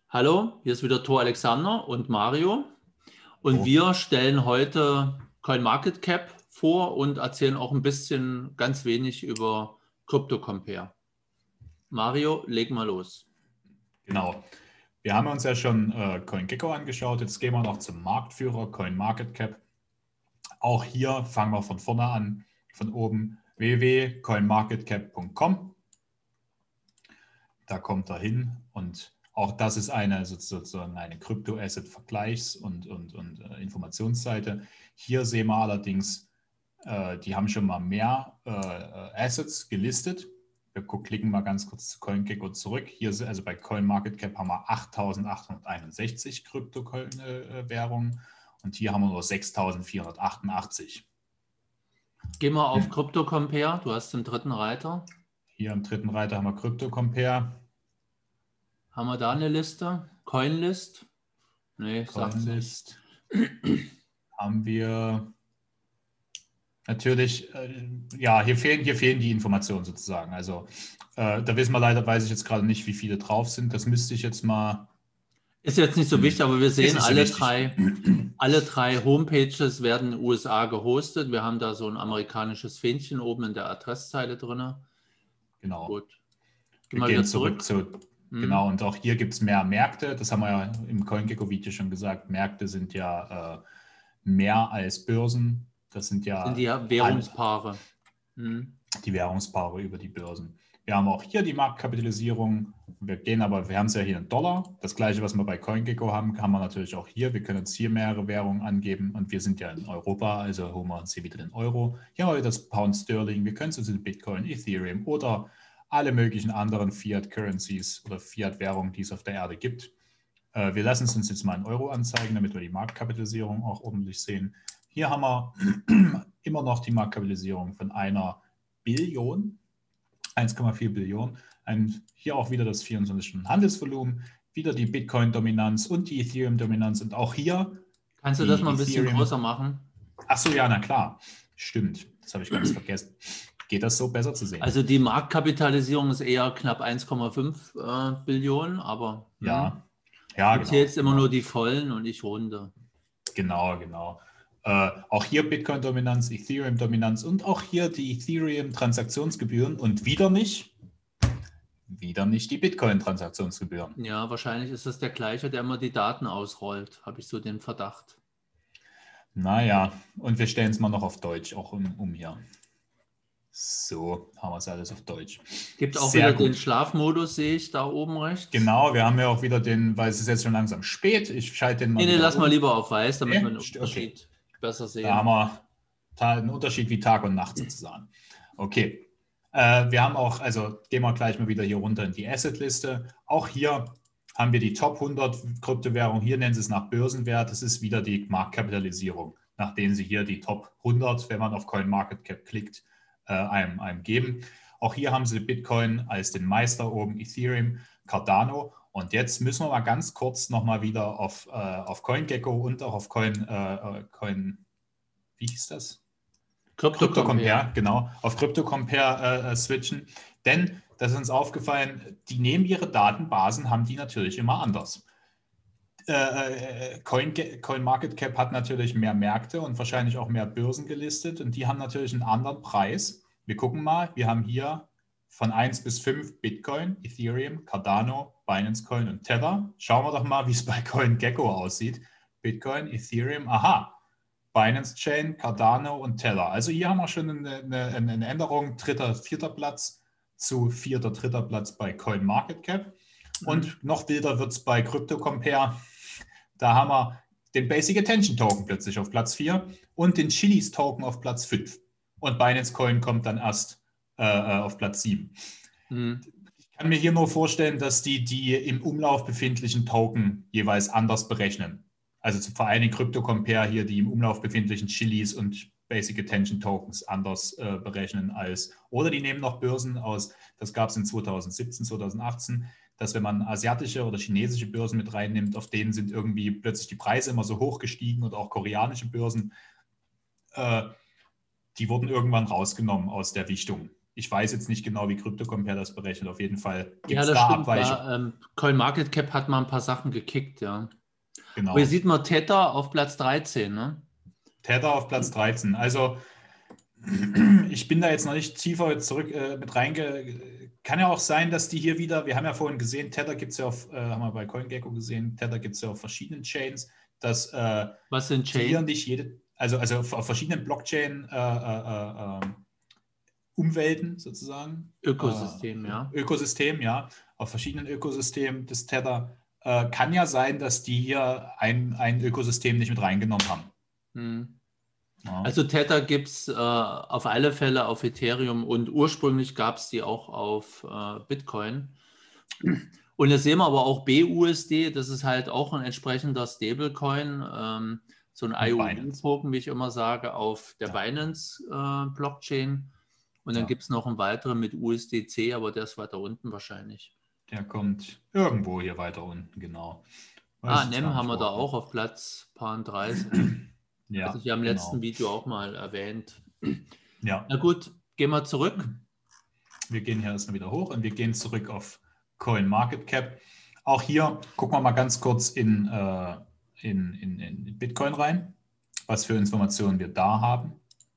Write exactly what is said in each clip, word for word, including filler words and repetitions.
Hallo, hier ist wieder Thor Alexander und Mario und Oh. wir stellen heute CoinMarketCap vor und erzählen auch ein bisschen, ganz wenig über CryptoCompare. Mario, leg mal los. Genau. Wir haben uns ja schon äh, CoinGecko angeschaut. Jetzt gehen wir noch zum Marktführer CoinMarketCap. Auch hier fangen wir von vorne an, von oben w w w punkt coinmarketcap punkt com. Da kommt er hin und auch das ist eine sozusagen eine Krypto-Asset-Vergleichs- und, und, und äh, Informationsseite. Hier sehen wir allerdings, äh, die haben schon mal mehr äh, Assets gelistet. Wir klicken mal ganz kurz zu CoinGecko zurück. Hier ist also bei CoinMarketCap haben wir achttausendachthunderteinundsechzig Kryptowährungen und hier haben wir nur sechstausendvierhundertachtundachtzig. Gehen wir auf CryptoCompare, du hast den dritten Reiter. Hier im dritten Reiter haben wir CryptoCompare. Haben wir da eine Liste? CoinList? Nee, CoinList. Haben wir natürlich, äh, ja, hier fehlen, hier fehlen die Informationen sozusagen. Also äh, da wissen wir leider, weiß ich jetzt gerade nicht, wie viele drauf sind. Das müsste ich jetzt mal. Ist jetzt nicht so wichtig, aber wir sehen, so alle, wichtig. drei, alle drei Homepages werden in den U S A gehostet. Wir haben da so ein amerikanisches Fähnchen oben in der Adresszeile drin. Genau. Gut. Wir gehen zurück, zurück zu, hm. genau, und auch hier gibt es mehr Märkte. Das haben wir ja im CoinGecko-Video schon gesagt. Märkte sind ja äh, mehr als Börsen. Das sind ja, sind die ja Währungspaare. Hm. Die Währungspaare über die Börsen. Wir haben auch hier die Marktkapitalisierung. Wir gehen aber, wir haben es ja hier in Dollar. Das gleiche, was wir bei CoinGecko haben, haben wir natürlich auch hier. Wir können uns hier mehrere Währungen angeben und wir sind ja in Europa, also holen wir uns hier wieder den Euro. Hier haben wir das Pound Sterling. Wir können es uns in Bitcoin, Ethereum oder alle möglichen anderen Fiat-Currencies oder Fiat-Währungen, die es auf der Erde gibt. Äh, wir lassen es uns jetzt mal in Euro anzeigen, damit wir die Marktkapitalisierung auch ordentlich sehen. Hier haben wir immer noch die Marktkapitalisierung von einer Billion, eins Komma vier Billionen. Ein, hier auch wieder das vierundzwanzig-Stunden-Handelsvolumen, wieder die Bitcoin-Dominanz und die Ethereum-Dominanz und auch hier. Kannst du das mal ein bisschen Ethereum größer machen? Achso, ja, na klar. Stimmt, das habe ich ganz vergessen. Geht das so besser zu sehen? Also die Marktkapitalisierung ist eher knapp eins Komma fünf äh, Billionen, aber ja, hm, ja, du genau, zählst immer genau. nur die vollen und ich runde. Genau, genau. Äh, auch hier Bitcoin-Dominanz, Ethereum-Dominanz und auch hier die Ethereum-Transaktionsgebühren und wieder nicht, wieder nicht die Bitcoin-Transaktionsgebühren. Ja, wahrscheinlich ist das der gleiche, der immer die Daten ausrollt, habe ich so den Verdacht. Naja, und wir stellen es mal noch auf Deutsch, auch um, um hier. So, haben wir es alles auf Deutsch. Gibt auch Sehr wieder gut. den Schlafmodus, sehe ich da oben rechts. Genau, wir haben ja auch wieder den, weil es ist jetzt schon langsam spät, ich schalte den mal Nee, nee, wieder lass um. mal lieber auf weiß, damit Okay, wir den Unterschied okay. besser sehen. Da haben wir einen Unterschied wie Tag und Nacht sozusagen. Okay, äh, wir haben auch, also gehen wir gleich mal wieder hier runter in die Asset-Liste. Auch hier haben wir die Top hundert Kryptowährungen, hier nennen sie es nach Börsenwert, das ist wieder die Marktkapitalisierung, nachdem sie hier die Top hundert, wenn man auf CoinMarketCap klickt, äh, einem, einem geben. Auch hier haben sie Bitcoin als den Meister oben, Ethereum, Cardano. Und jetzt müssen wir mal ganz kurz nochmal wieder auf, äh, auf CoinGecko und auch auf Coin, äh, Coin, wie hieß das? CryptoCompare, genau, auf CryptoCompare äh, switchen. Denn, das ist uns aufgefallen, die nehmen ihre Datenbasen, haben die natürlich immer anders. Äh, Coin, CoinMarketCap hat natürlich mehr Märkte und wahrscheinlich auch mehr Börsen gelistet und die haben natürlich einen anderen Preis. Wir gucken mal, wir haben hier von eins bis fünf Bitcoin, Ethereum, Cardano, Binance Coin und Tether. Schauen wir doch mal, wie es bei CoinGecko aussieht. Bitcoin, Ethereum, aha, Binance Chain, Cardano und Tether. Also hier haben wir schon eine, eine, eine Änderung, dritter, vierter Platz zu vierter, dritter Platz bei CoinMarketCap. Und mhm. noch wilder wird es bei CryptoCompare. Da haben wir den Basic Attention Token plötzlich auf Platz vier und den Chiliz Token auf Platz fünf. Und Binance Coin kommt dann erst äh, auf Platz sieben. Mhm. Ich kann mir hier nur vorstellen, dass die die im Umlauf befindlichen Token jeweils anders berechnen. Also vor allem CryptoCompare hier die im Umlauf befindlichen Chiliz und Basic Attention Tokens anders äh, berechnen als, oder die nehmen noch Börsen aus, das gab es in zweitausendsiebzehn, zweitausendachtzehn, dass wenn man asiatische oder chinesische Börsen mit reinnimmt, auf denen sind irgendwie plötzlich die Preise immer so hoch gestiegen oder auch koreanische Börsen, äh, die wurden irgendwann rausgenommen aus der Wichtung. Ich weiß jetzt nicht genau, wie CryptoCompare das berechnet. Auf jeden Fall gibt Ja, es das da stimmt. Abweichungen. Da, ähm, CoinMarketCap hat mal ein paar Sachen gekickt, ja. Genau. Aber hier sieht man Tether auf Platz dreizehn, ne? Tether auf Platz dreizehn. Also ich bin da jetzt noch nicht tiefer zurück äh, mit reinge... Kann ja auch sein, dass die hier wieder, wir haben ja vorhin gesehen, Tether gibt es ja auf, äh, haben wir bei CoinGecko gesehen, Tether gibt es ja auf verschiedenen Chains, dass äh, Was sind die hier Chain? nicht jede, also, also auf verschiedenen Blockchain äh, äh, äh, Umwelten sozusagen. Ökosystem, Äh, ja. Ökosystem, ja. Auf verschiedenen Ökosystemen des Tether. Äh, kann ja sein, dass die hier ein, ein Ökosystem nicht mit reingenommen haben. Hm. Ja. Also Tether gibt es äh, auf alle Fälle auf Ethereum und ursprünglich gab es die auch auf äh, Bitcoin. Und jetzt sehen wir aber auch B U S D, das ist halt auch ein entsprechender Stablecoin, ähm, so ein Mit I O Binance. U-Token, wie ich immer sage, auf der Ja. Binance-Blockchain. Und dann Ja. gibt es noch einen weiteren mit U S D C, aber der ist weiter unten wahrscheinlich. Der kommt irgendwo hier weiter unten, genau. Weiß Ah, jetzt N E M gar haben nicht, wir wo da er kommt. auch auf Platz dreißig. Hatte Ja, ich ja im letzten genau. Video auch mal erwähnt. Ja. Na gut, gehen wir zurück. Wir gehen hier erstmal wieder hoch und wir gehen zurück auf CoinMarketCap. Auch hier gucken wir mal ganz kurz in, äh, in, in, in Bitcoin rein, was für Informationen wir da haben.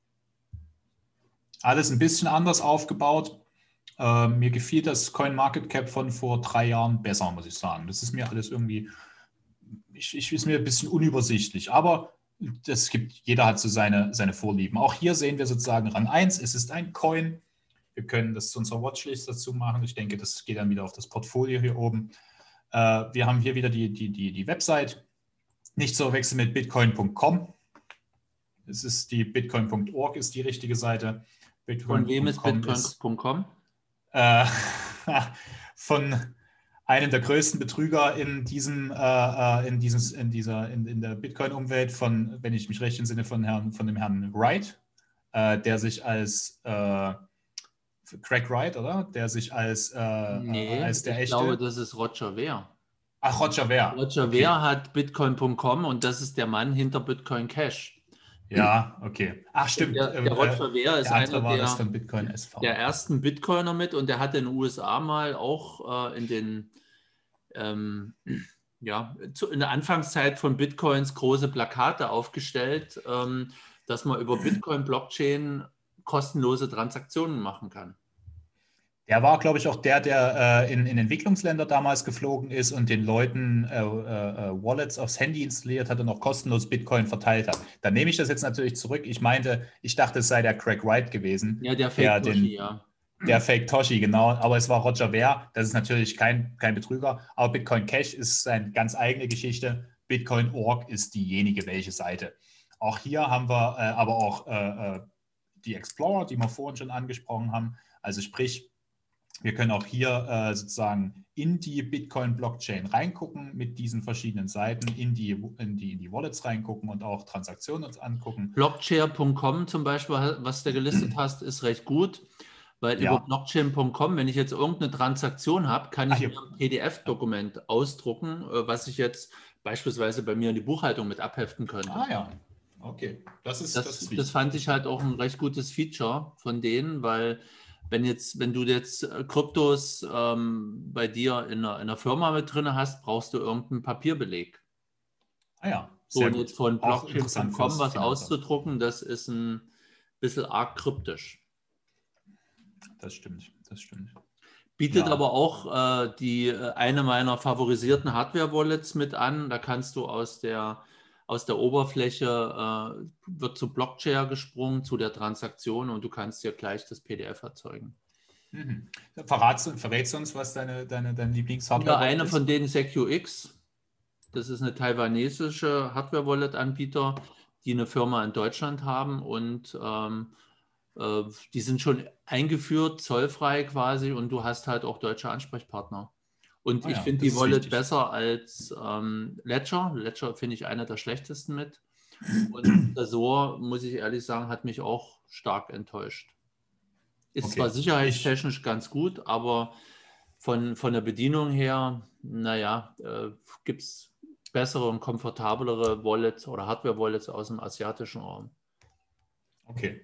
Alles ein bisschen anders aufgebaut. Äh, mir gefiel das CoinMarketCap von vor drei Jahren besser, muss ich sagen. Das ist mir alles irgendwie, ich, ich ist mir ein bisschen unübersichtlich, aber das gibt, jeder hat so seine, seine Vorlieben. Auch hier sehen wir sozusagen Rang eins, es ist ein Coin. Wir können das zu unserer Watchlist dazu machen. Ich denke, das geht dann wieder auf das Portfolio hier oben. Äh, wir haben hier wieder die, die, die, die Website. Nicht zu verwechseln mit bitcoin punkt com. Es ist die bitcoin punkt org ist die richtige Seite. Von wem ist bitcoin punkt com bitcoin punkt com? Äh, von einem der größten Betrüger in diesem, äh, in dieses, in dieser, in, in der Bitcoin-Umwelt von, wenn ich mich recht entsinne, von Herrn, von dem Herrn Wright, äh, der sich als äh, Craig Wright, oder? Der sich als, äh, Nee, als der ich glaube, echte. das ist Roger Ver. Ach, Roger Ver. Roger Okay. Ver hat bitcoin punkt com und das ist der Mann hinter Bitcoin Cash. Ja, okay. Ach, Und stimmt. der, der Ähm, äh, Roger Ver ist der einer andere war das der, von Bitcoin S der V. ersten Bitcoiner mit und der hat in den U S A mal auch äh, in den ähm, ja, zu, in der Anfangszeit von Bitcoins große Plakate aufgestellt, ähm, dass man über Bitcoin-Blockchain kostenlose Transaktionen machen kann. Der war, glaube ich, auch der, der äh, in, in Entwicklungsländer damals geflogen ist und den Leuten äh, äh, Wallets aufs Handy installiert hat und auch kostenlos Bitcoin verteilt hat. Dann nehme ich das jetzt natürlich zurück. Ich meinte, ich dachte, es sei der Craig Wright gewesen, Ja, der der Fake Toshi, den, ja. der Fake Toshi, genau. Aber es war Roger Ver. Das ist natürlich kein, kein Betrüger. Aber Bitcoin Cash ist eine ganz eigene Geschichte. Bitcoin punkt org ist diejenige, welche Seite. Auch hier haben wir äh, aber auch äh, die Explorer, die wir vorhin schon angesprochen haben. Also sprich, wir können auch hier äh, sozusagen in die Bitcoin-Blockchain reingucken mit diesen verschiedenen Seiten, in die, in, die, in die Wallets reingucken und auch Transaktionen uns angucken. Blockchain punkt com zum Beispiel, was du gelistet hast, ist recht gut, weil über Ja. Blockchain punkt com, wenn ich jetzt irgendeine Transaktion habe, kann Ah, ich hier. mir ein P D F-Dokument ausdrucken, äh, was ich jetzt beispielsweise bei mir in die Buchhaltung mit abheften könnte. Ah ja, okay. Das ist, das, Das, ist wichtig. das fand ich halt auch ein recht gutes Feature von denen, weil wenn jetzt, wenn du jetzt Kryptos ähm, bei dir in einer, in einer Firma mit drin hast, brauchst du irgendeinen Papierbeleg. Ah ja, So, sehr und gut. jetzt von Auch Blockchain punkt interessant com fürs was Finanzamt. auszudrucken, das ist ein bisschen arg kryptisch. Das stimmt, das stimmt. Bietet Ja. aber auch äh, die, äh, eine meiner favorisierten Hardware-Wallets mit an. Da kannst du aus der, aus der Oberfläche, äh, wird zu Blockchain gesprungen, zu der Transaktion und du kannst dir gleich das P D F erzeugen. Mhm. Verratst, verrätst du uns, was deine, deine, deine Ja, Lieblings-Hardware-Wallet eine ist? von denen ist S E Q X. Das ist eine taiwanesische Hardware-Wallet-Anbieter, die eine Firma in Deutschland haben und ähm, äh, die sind schon eingeführt, zollfrei quasi und du hast halt auch deutsche Ansprechpartner. Und Ah ich ja, finde das die ist Wallet wichtig. besser als ähm, Ledger. Ledger finde ich einer der schlechtesten mit. Und Trezor, muss ich ehrlich sagen, hat mich auch stark enttäuscht. Ist zwar Okay. Ich, sicherheitstechnisch ganz gut, aber von, von der Bedienung her, naja, äh, gibt es bessere und komfortablere Wallets oder Hardware-Wallets aus dem asiatischen Raum. okay.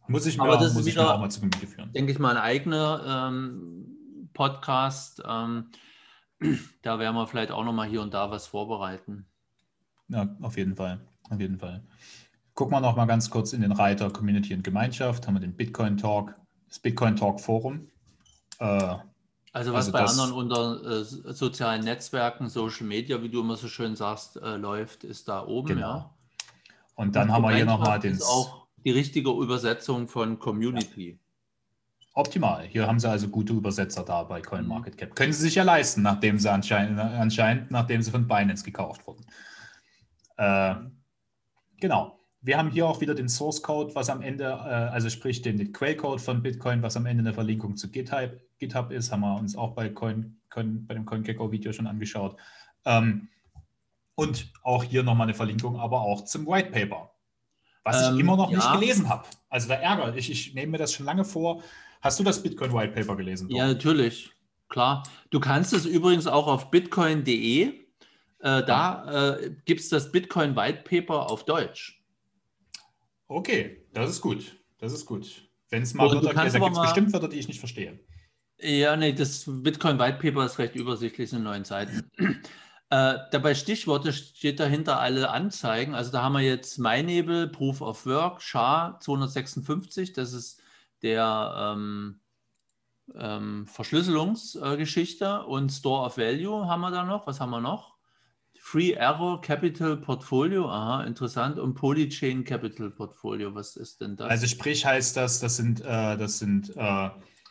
Muss ich mir, Aber das muss ist ich mir wieder, auch mal zu Gemüte führen. denke ich mal, ein eigener ähm, Podcast. Ähm, da werden wir vielleicht auch nochmal hier und da was vorbereiten. Ja, auf jeden Fall. Auf jeden Fall. Gucken wir noch mal ganz kurz in den Reiter Community und Gemeinschaft. Haben wir den Bitcoin Talk, das Bitcoin Talk Forum. Äh, Also was also bei das, anderen unter äh, sozialen Netzwerken, Social Media, wie du immer so schön sagst, äh, läuft, ist da oben, ja. genau. Und dann Und haben wir hier noch mal Gemeinschaft den ist auch die richtige Übersetzung von Community. optimal. Hier haben sie also gute Übersetzer da bei Mhm. CoinMarketCap. Können sie sich ja leisten, nachdem sie anscheinend, anscheinend nachdem sie von Binance gekauft wurden. Äh, genau. Wir haben hier auch wieder den Source Code, was am Ende, äh, also sprich den, den Quellcode von Bitcoin, was am Ende eine Verlinkung zu GitHub, GitHub ist, haben wir uns auch bei, Coin, Coin, bei dem CoinGecko-Video schon angeschaut. Ähm, und auch hier nochmal eine Verlinkung, aber auch zum White Paper, was ich Ähm, immer noch ja, nicht gelesen habe. Also der Ärger, ich, ich nehme mir das schon lange vor. Hast du das Bitcoin White Paper gelesen? ja, Doch? natürlich, klar. Du kannst es übrigens auch auf bitcoin punkt de, äh, da äh, gibt es das Bitcoin White Paper auf Deutsch. Okay, das ist gut. Das ist gut. Wenn es So, mal und du Wörter gibt, kannst da aber gibt es mal, bestimmt Wörter, die ich nicht verstehe. ja, nee, das Bitcoin White Paper ist recht übersichtlich, sind neun Seiten. Äh, dabei Stichworte steht dahinter alle Anzeigen. Also da haben wir jetzt MyNebel, Proof of Work, S H A zweihundertsechsundfünfzig, das ist der ähm, ähm, Verschlüsselungsgeschichte, und Store of Value haben wir da noch. Was haben wir noch? Free Error Capital Portfolio, aha, interessant. Und Polychain Capital Portfolio, was ist denn das? Also sprich heißt das, das sind, äh, das sind äh,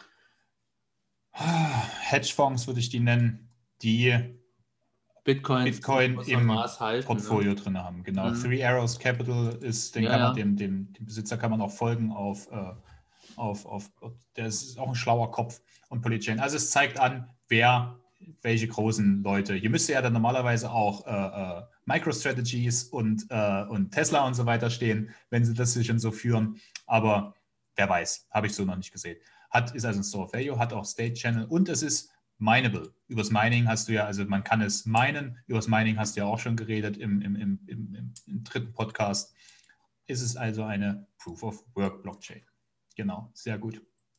Hedgefonds, würde ich die nennen, die Bitcoins Bitcoin im Maß halten. Portfolio Ne? drin haben. Genau. Mhm. Three Arrows Capital ist, den Ja, kann man ja. dem, dem, dem Besitzer kann man auch folgen auf, äh, auf, auf, der ist auch ein schlauer Kopf und Polychain. Also es zeigt an, wer, welche großen Leute. Hier müsste ja dann normalerweise auch äh, äh, MicroStrategies und, äh, und Tesla und so weiter stehen, wenn sie das schon so führen. Aber wer weiß, habe ich so noch nicht gesehen. Hat, ist also ein Store of Value, hat auch State Channel und es ist mineable. Übers Mining hast du ja, also man kann es minen, übers Mining hast du ja auch schon geredet im, im, im, im, im dritten Podcast. Ist es also eine Proof of Work Blockchain. Genau, sehr gut.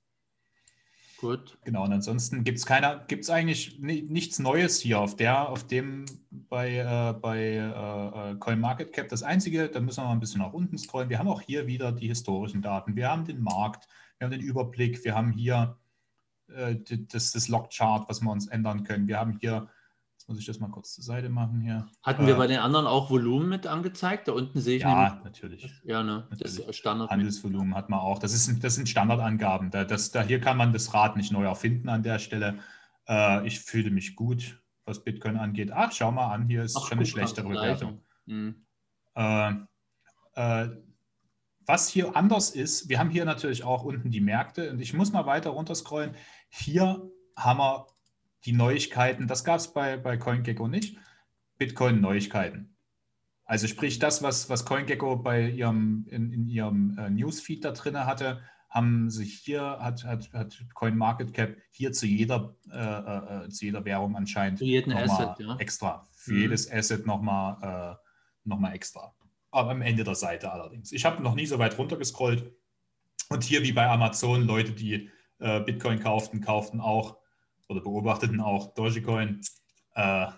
Gut. Genau, und ansonsten gibt es keiner, gibt es eigentlich nichts Neues hier auf der, auf dem bei, äh, bei äh, CoinMarketCap. Das Einzige, da müssen wir mal ein bisschen nach unten scrollen. Wir haben auch hier wieder die historischen Daten. Wir haben den Markt, wir haben den Überblick, wir haben hier äh, das, das Log-Chart, was wir uns ändern können. Wir haben hier, jetzt muss ich das mal kurz zur Seite machen hier. Hatten äh, wir bei den anderen auch Volumen mit angezeigt? Da unten sehe ich nämlich. Ja, natürlich. Ja, ne? Das natürlich. ist Standard. Handelsvolumen hat man auch. Das, ist, das sind Standardangaben. Da, das, da, hier kann man das Rad nicht neu erfinden an der Stelle. Äh, ich fühle mich gut, was Bitcoin angeht. Ach, schau mal an, hier ist Ach, schon eine guck, schlechtere das Bewertung. Hm. Äh, äh, was hier anders ist, wir haben hier natürlich auch unten die Märkte und ich muss mal weiter runter scrollen. Hier haben wir die Neuigkeiten, das gab es bei, bei CoinGecko nicht, Bitcoin-Neuigkeiten. Also sprich das, was, was CoinGecko bei ihrem, in, in ihrem äh, Newsfeed da drin hatte, haben sich hier, hat, hat, hat CoinMarketCap hier zu jeder, äh, äh, zu jeder Währung anscheinend nochmal ja. extra, für Mhm. jedes Asset nochmal äh, noch mal extra. Aber am Ende der Seite allerdings. Ich habe noch nie so weit runter gescrollt. Und hier wie bei Amazon, Leute, die äh, Bitcoin kauften, kauften auch oder beobachteten auch Dogecoin. Äh,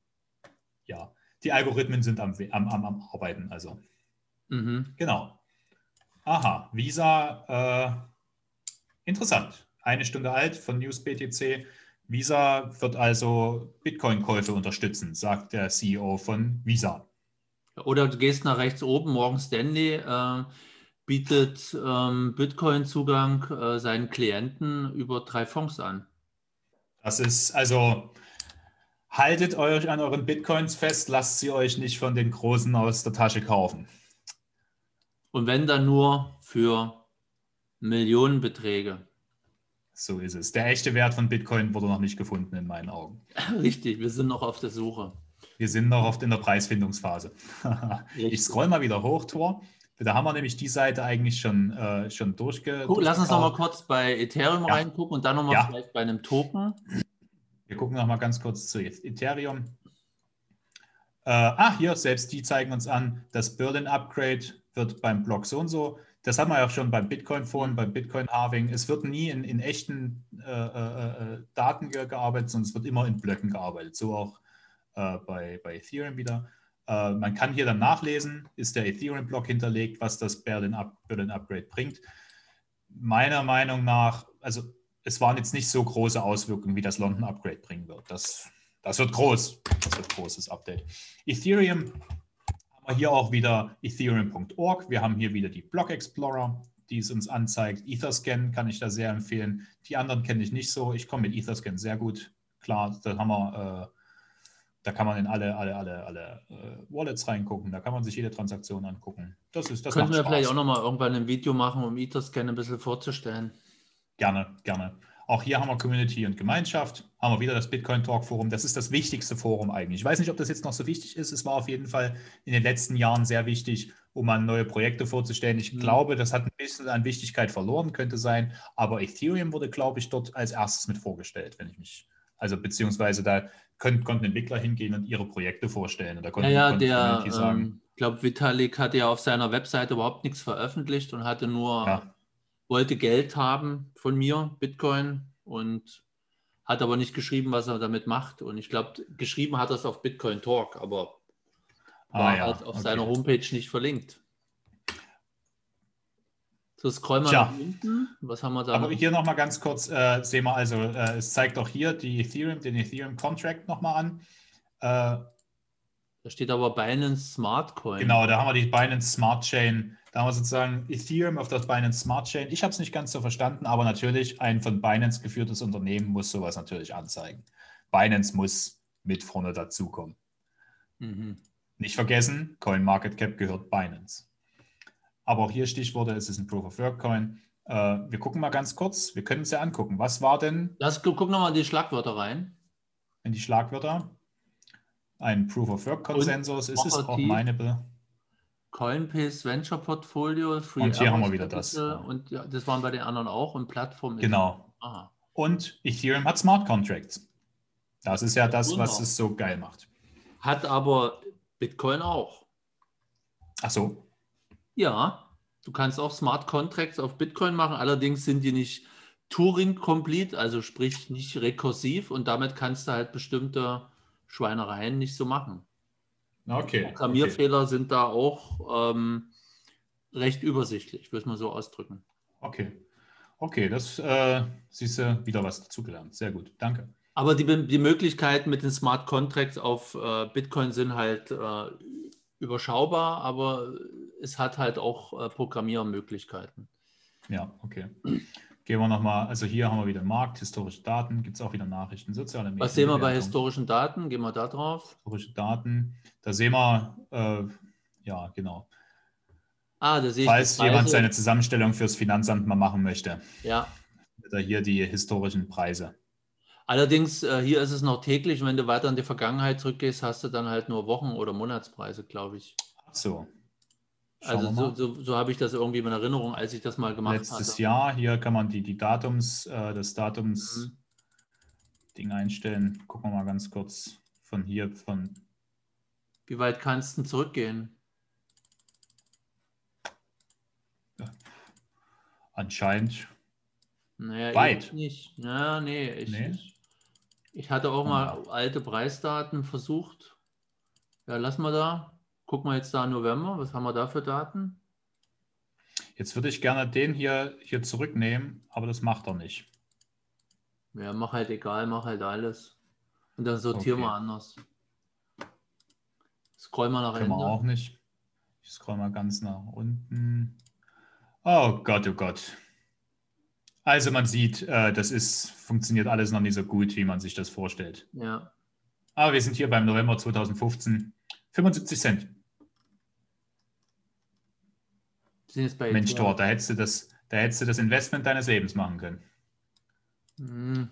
ja, die Algorithmen sind am, am, am, am Arbeiten. Also Mhm. genau. Aha, Visa, äh, interessant. Eine Stunde alt von NewsBTC. Visa wird also Bitcoin-Käufe unterstützen, sagt der C E O von Visa. Oder du gehst nach rechts oben, Morgan Stanley äh, bietet ähm, Bitcoin-Zugang äh, seinen Klienten über drei Fonds an. Das ist also, haltet euch an euren Bitcoins fest, lasst sie euch nicht von den Großen aus der Tasche kaufen. Und wenn dann nur für Millionenbeträge. So ist es. Der echte Wert von Bitcoin wurde noch nicht gefunden in meinen Augen. Richtig, wir sind noch auf der Suche. Wir sind noch oft in der Preisfindungsphase. Ich scroll mal wieder hoch, Tor. Da haben wir nämlich die Seite eigentlich schon, äh, schon durchge Guck, lass uns noch mal durchgekaut. kurz bei Ethereum Ja. reingucken und dann noch mal Ja. vielleicht bei einem Token. Wir gucken noch mal ganz kurz zu Ethereum. Äh, ah, hier, selbst die zeigen uns an, das Berlin Upgrade wird beim Block so und so. das haben wir ja auch schon beim Bitcoin-Forum, beim Bitcoin-Halving. Es wird nie in, in echten äh, äh, Daten ge gearbeitet, sondern es wird immer in Blöcken gearbeitet. So auch äh, bei, bei Ethereum wieder. Äh, man kann hier dann nachlesen, ist der Ethereum-Block hinterlegt, was das Berlin-Up- Berlin-Upgrade bringt. Meiner Meinung nach, also es waren jetzt nicht so große Auswirkungen, wie das London-Upgrade bringen wird. Das, das wird groß. Das wird großes Update. Ethereum haben wir hier auch wieder ethereum punkt org. Wir haben hier wieder die Block Explorer, die es uns anzeigt. Etherscan kann ich da sehr empfehlen. Die anderen kenne ich nicht so. Ich komme mit Etherscan sehr gut klar. Da haben wir, äh, da kann man in alle, alle, alle, alle äh, Wallets reingucken. Da kann man sich jede Transaktion angucken. Das ist, das Könnten macht wir Spaß. vielleicht auch nochmal irgendwann ein Video machen, um Etherscan ein bisschen vorzustellen. Gerne, gerne. Auch hier haben wir Community und Gemeinschaft, haben wir wieder das Bitcoin Talk Forum. Das ist das wichtigste Forum eigentlich. Ich weiß nicht, ob das jetzt noch so wichtig ist. Es war auf jeden Fall in den letzten Jahren sehr wichtig, um an neue Projekte vorzustellen. Ich mhm. glaube, das hat ein bisschen an Wichtigkeit verloren, könnte sein. Aber Ethereum wurde, glaube ich, dort als erstes mit vorgestellt, wenn ich mich, also beziehungsweise da können, konnten Entwickler hingehen und ihre Projekte vorstellen. Und da konnten, ja, ja, konnte die der, Community sagen. Ähm, ich glaube, Vitalik hatte ja auf seiner Webseite überhaupt nichts veröffentlicht und hatte nur, Ja. wollte Geld haben von mir, Bitcoin, und hat aber nicht geschrieben, was er damit macht. Und ich glaube, geschrieben hat er es auf Bitcoin Talk, aber war ah, ja. halt auf okay. seiner Homepage nicht verlinkt. So, scrollen wir Tja. nach unten. Was haben wir da Aber noch? hier nochmal ganz kurz, äh, sehen wir also, äh, es zeigt auch hier die Ethereum, den Ethereum Contract nochmal an. Äh, Da steht aber Binance Smart Coin. Genau, da haben wir die Binance Smart Chain. Da haben wir sozusagen Ethereum auf das Binance Smart Chain. Ich habe es nicht ganz so verstanden, aber natürlich ein von Binance geführtes Unternehmen muss sowas natürlich anzeigen. Binance muss mit vorne dazukommen. Mhm. Nicht vergessen, CoinMarketCap gehört Binance. Aber auch hier Stichworte, es ist ein Proof-of-Work-Coin. Äh, wir gucken mal ganz kurz, wir können es ja angucken. Was war denn... Lass, guck nochmal in die Schlagwörter rein. In die Schlagwörter. Ein Proof-of-Work-Konsensus ist es auch meine... Be Coinbase Venture Portfolio, Free Und hier haben wir Arrows wieder das. Capital, und ja, das waren bei den anderen auch, und Plattform. Genau. Aha. Und Ethereum hat Smart Contracts. Das ist ja das, Wunder. was es so geil macht. Hat aber Bitcoin auch. Ach so. Ja, du kannst auch Smart Contracts auf Bitcoin machen, allerdings sind die nicht Turing-complete, also sprich nicht rekursiv, und damit kannst du halt bestimmte Schweinereien nicht so machen. Okay. Programmierfehler okay. sind da auch ähm, recht übersichtlich, würde ich mal so ausdrücken. Okay. Okay, das äh, siehst du, wieder was dazugelernt. Sehr gut, danke. Aber die, die Möglichkeiten mit den Smart Contracts auf äh, Bitcoin sind halt äh, überschaubar, aber es hat halt auch äh, Programmiermöglichkeiten. Ja, okay. Gehen wir nochmal, also hier haben wir wieder Markt, historische Daten, gibt es auch wieder Nachrichten, soziale Medien. Was sehen wir bei historischen Daten? Gehen wir da drauf. Historische Daten, da sehen wir, äh, ja, genau. Ah, da sehe ich Falls jemand seine Zusammenstellung fürs Finanzamt mal machen möchte. Ja. Da hier die historischen Preise. Allerdings, äh, hier ist es noch täglich, und wenn du weiter in die Vergangenheit zurückgehst, hast du dann halt nur Wochen- oder Monatspreise, glaube ich. Ach so. Schauen also so, so, so habe ich das irgendwie in Erinnerung, als ich das mal gemacht habe. Letztes hatte. Jahr, hier kann man die, die Datums, äh, das Datums mhm. Ding einstellen. Gucken wir mal ganz kurz von hier. Von Wie weit kannst du zurückgehen? Ja. Anscheinend naja, weit. Nicht. Ja, nee, ich, nee. Ich, ich hatte auch mal ja. alte Preisdaten versucht. Ja, lass mal da. Gucken wir jetzt da November. Was haben wir da für Daten? Jetzt würde ich gerne den hier, hier zurücknehmen, aber das macht er nicht. Ja, mach halt egal, mach halt alles. Und dann sortieren okay. wir anders. Scroll mal nach Können Ende. Wir auch nicht. Ich scroll mal ganz nach unten. Oh Gott, oh Gott. Also man sieht, äh, das ist, funktioniert alles noch nicht so gut, wie man sich das vorstellt. Ja. Aber wir sind hier beim November zweitausendfünfzehn. fünfundsiebzig Cent. Sind jetzt bei Mensch, Tor, da hättest du das, da hättest du das Investment deines Lebens machen können. Hm.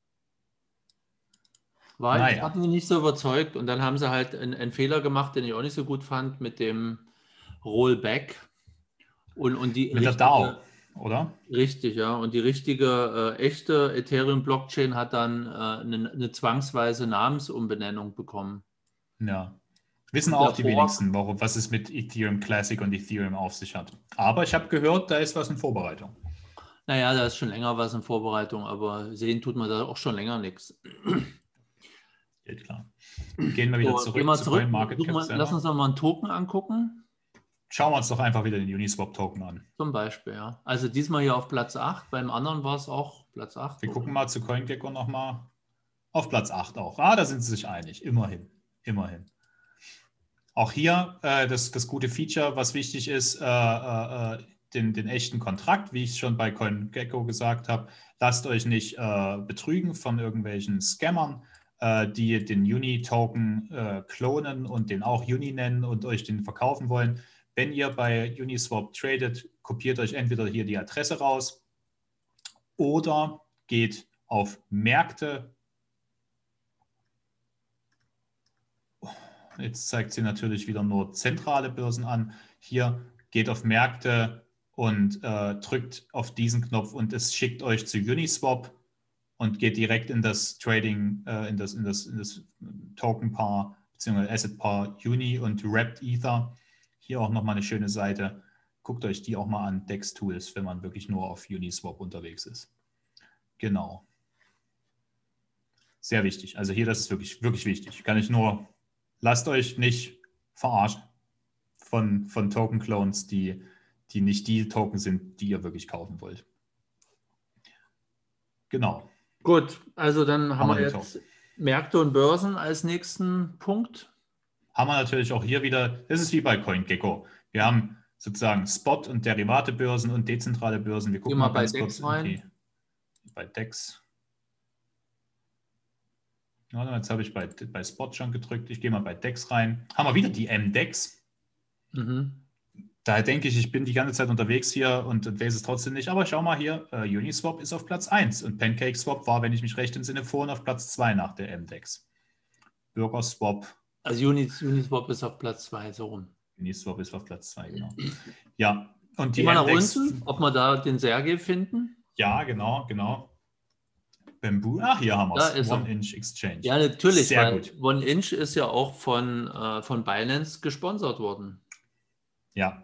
War naja. Ich hat mich nicht so überzeugt, und dann haben sie halt einen, einen Fehler gemacht, den ich auch nicht so gut fand, mit dem Rollback. Und, und die mit richtige, der DAO, oder? Richtig, ja. Und die richtige, äh, echte Ethereum-Blockchain hat dann äh, eine, eine zwangsweise Namensumbenennung bekommen. Ja. Wissen auch die wenigsten, warum, was es mit Ethereum Classic und Ethereum auf sich hat. Aber ich habe gehört, da ist was in Vorbereitung. Naja, da ist schon länger was in Vorbereitung, aber sehen tut man da auch schon länger nichts. Geht klar. Gehen wir wieder So, zurück, gehen wir zu zurück. CoinMarketCap Mal, lass uns noch mal einen Token angucken. Schauen wir uns doch einfach wieder den Uniswap-Token an. Zum Beispiel, ja. Also diesmal hier auf Platz acht, beim anderen war es auch Platz acht. Wir oder? gucken mal zu CoinGecko nochmal. Auf Platz acht auch. Ah, da sind sie sich einig. Immerhin. Immerhin. Auch hier äh, das, das gute Feature, was wichtig ist, äh, äh, den, den echten Kontrakt, wie ich es schon bei CoinGecko gesagt habe. Lasst euch nicht äh, betrügen von irgendwelchen Scammern, äh, die den Uni-Token äh, klonen und den auch Uni nennen und euch den verkaufen wollen. Wenn ihr bei Uniswap tradet, kopiert euch entweder hier die Adresse raus oder geht auf Märkte. Jetzt zeigt sie natürlich wieder nur zentrale Börsen an. Hier geht auf Märkte und äh, drückt auf diesen Knopf und es schickt euch zu Uniswap und geht direkt in das Trading, äh, in das, in das, in das Token-Paar bzw. Asset-Paar Uni und Wrapped Ether. Hier auch nochmal eine schöne Seite. Guckt euch die auch mal an, Dex Tools, wenn man wirklich nur auf Uniswap unterwegs ist. Genau. Sehr wichtig. Also hier, das ist wirklich, wirklich wichtig. Kann ich nur, lasst euch nicht verarschen von, von Token-Clones, die, die nicht die Token sind, die ihr wirklich kaufen wollt. Genau. Gut, also dann haben, haben wir jetzt Token. Märkte und Börsen als nächsten Punkt. Haben wir natürlich auch hier wieder, das ist wie bei CoinGecko. Wir haben sozusagen Spot- und Derivatebörsen und dezentrale Börsen. Wir gucken mal, mal ganz bei kurz in die, bei Dex. Ja, jetzt habe ich bei, bei Spot schon gedrückt. Ich gehe mal bei Dex rein. Haben wir wieder die M Dex. Mhm. Daher denke ich, ich bin die ganze Zeit unterwegs hier und, und weiß es trotzdem nicht. Aber schau mal hier, uh, Uniswap ist auf Platz eins und PancakeSwap war, wenn ich mich recht entsinne, vorhin auf Platz zwei nach der M Dex. Bürgerswap. Also Unis, Uniswap ist auf Platz zwei, so rum. Uniswap ist auf Platz zwei, genau. Ja, und die Gehen wir nach M Dex, unten, ob wir da den Sergei finden? Ja, genau, genau. Bamboo, ach, hier haben wir es. One-Inch Exchange. Ja, natürlich. Sehr gut. One-Inch ist ja auch von, äh, von Binance gesponsert worden. Ja.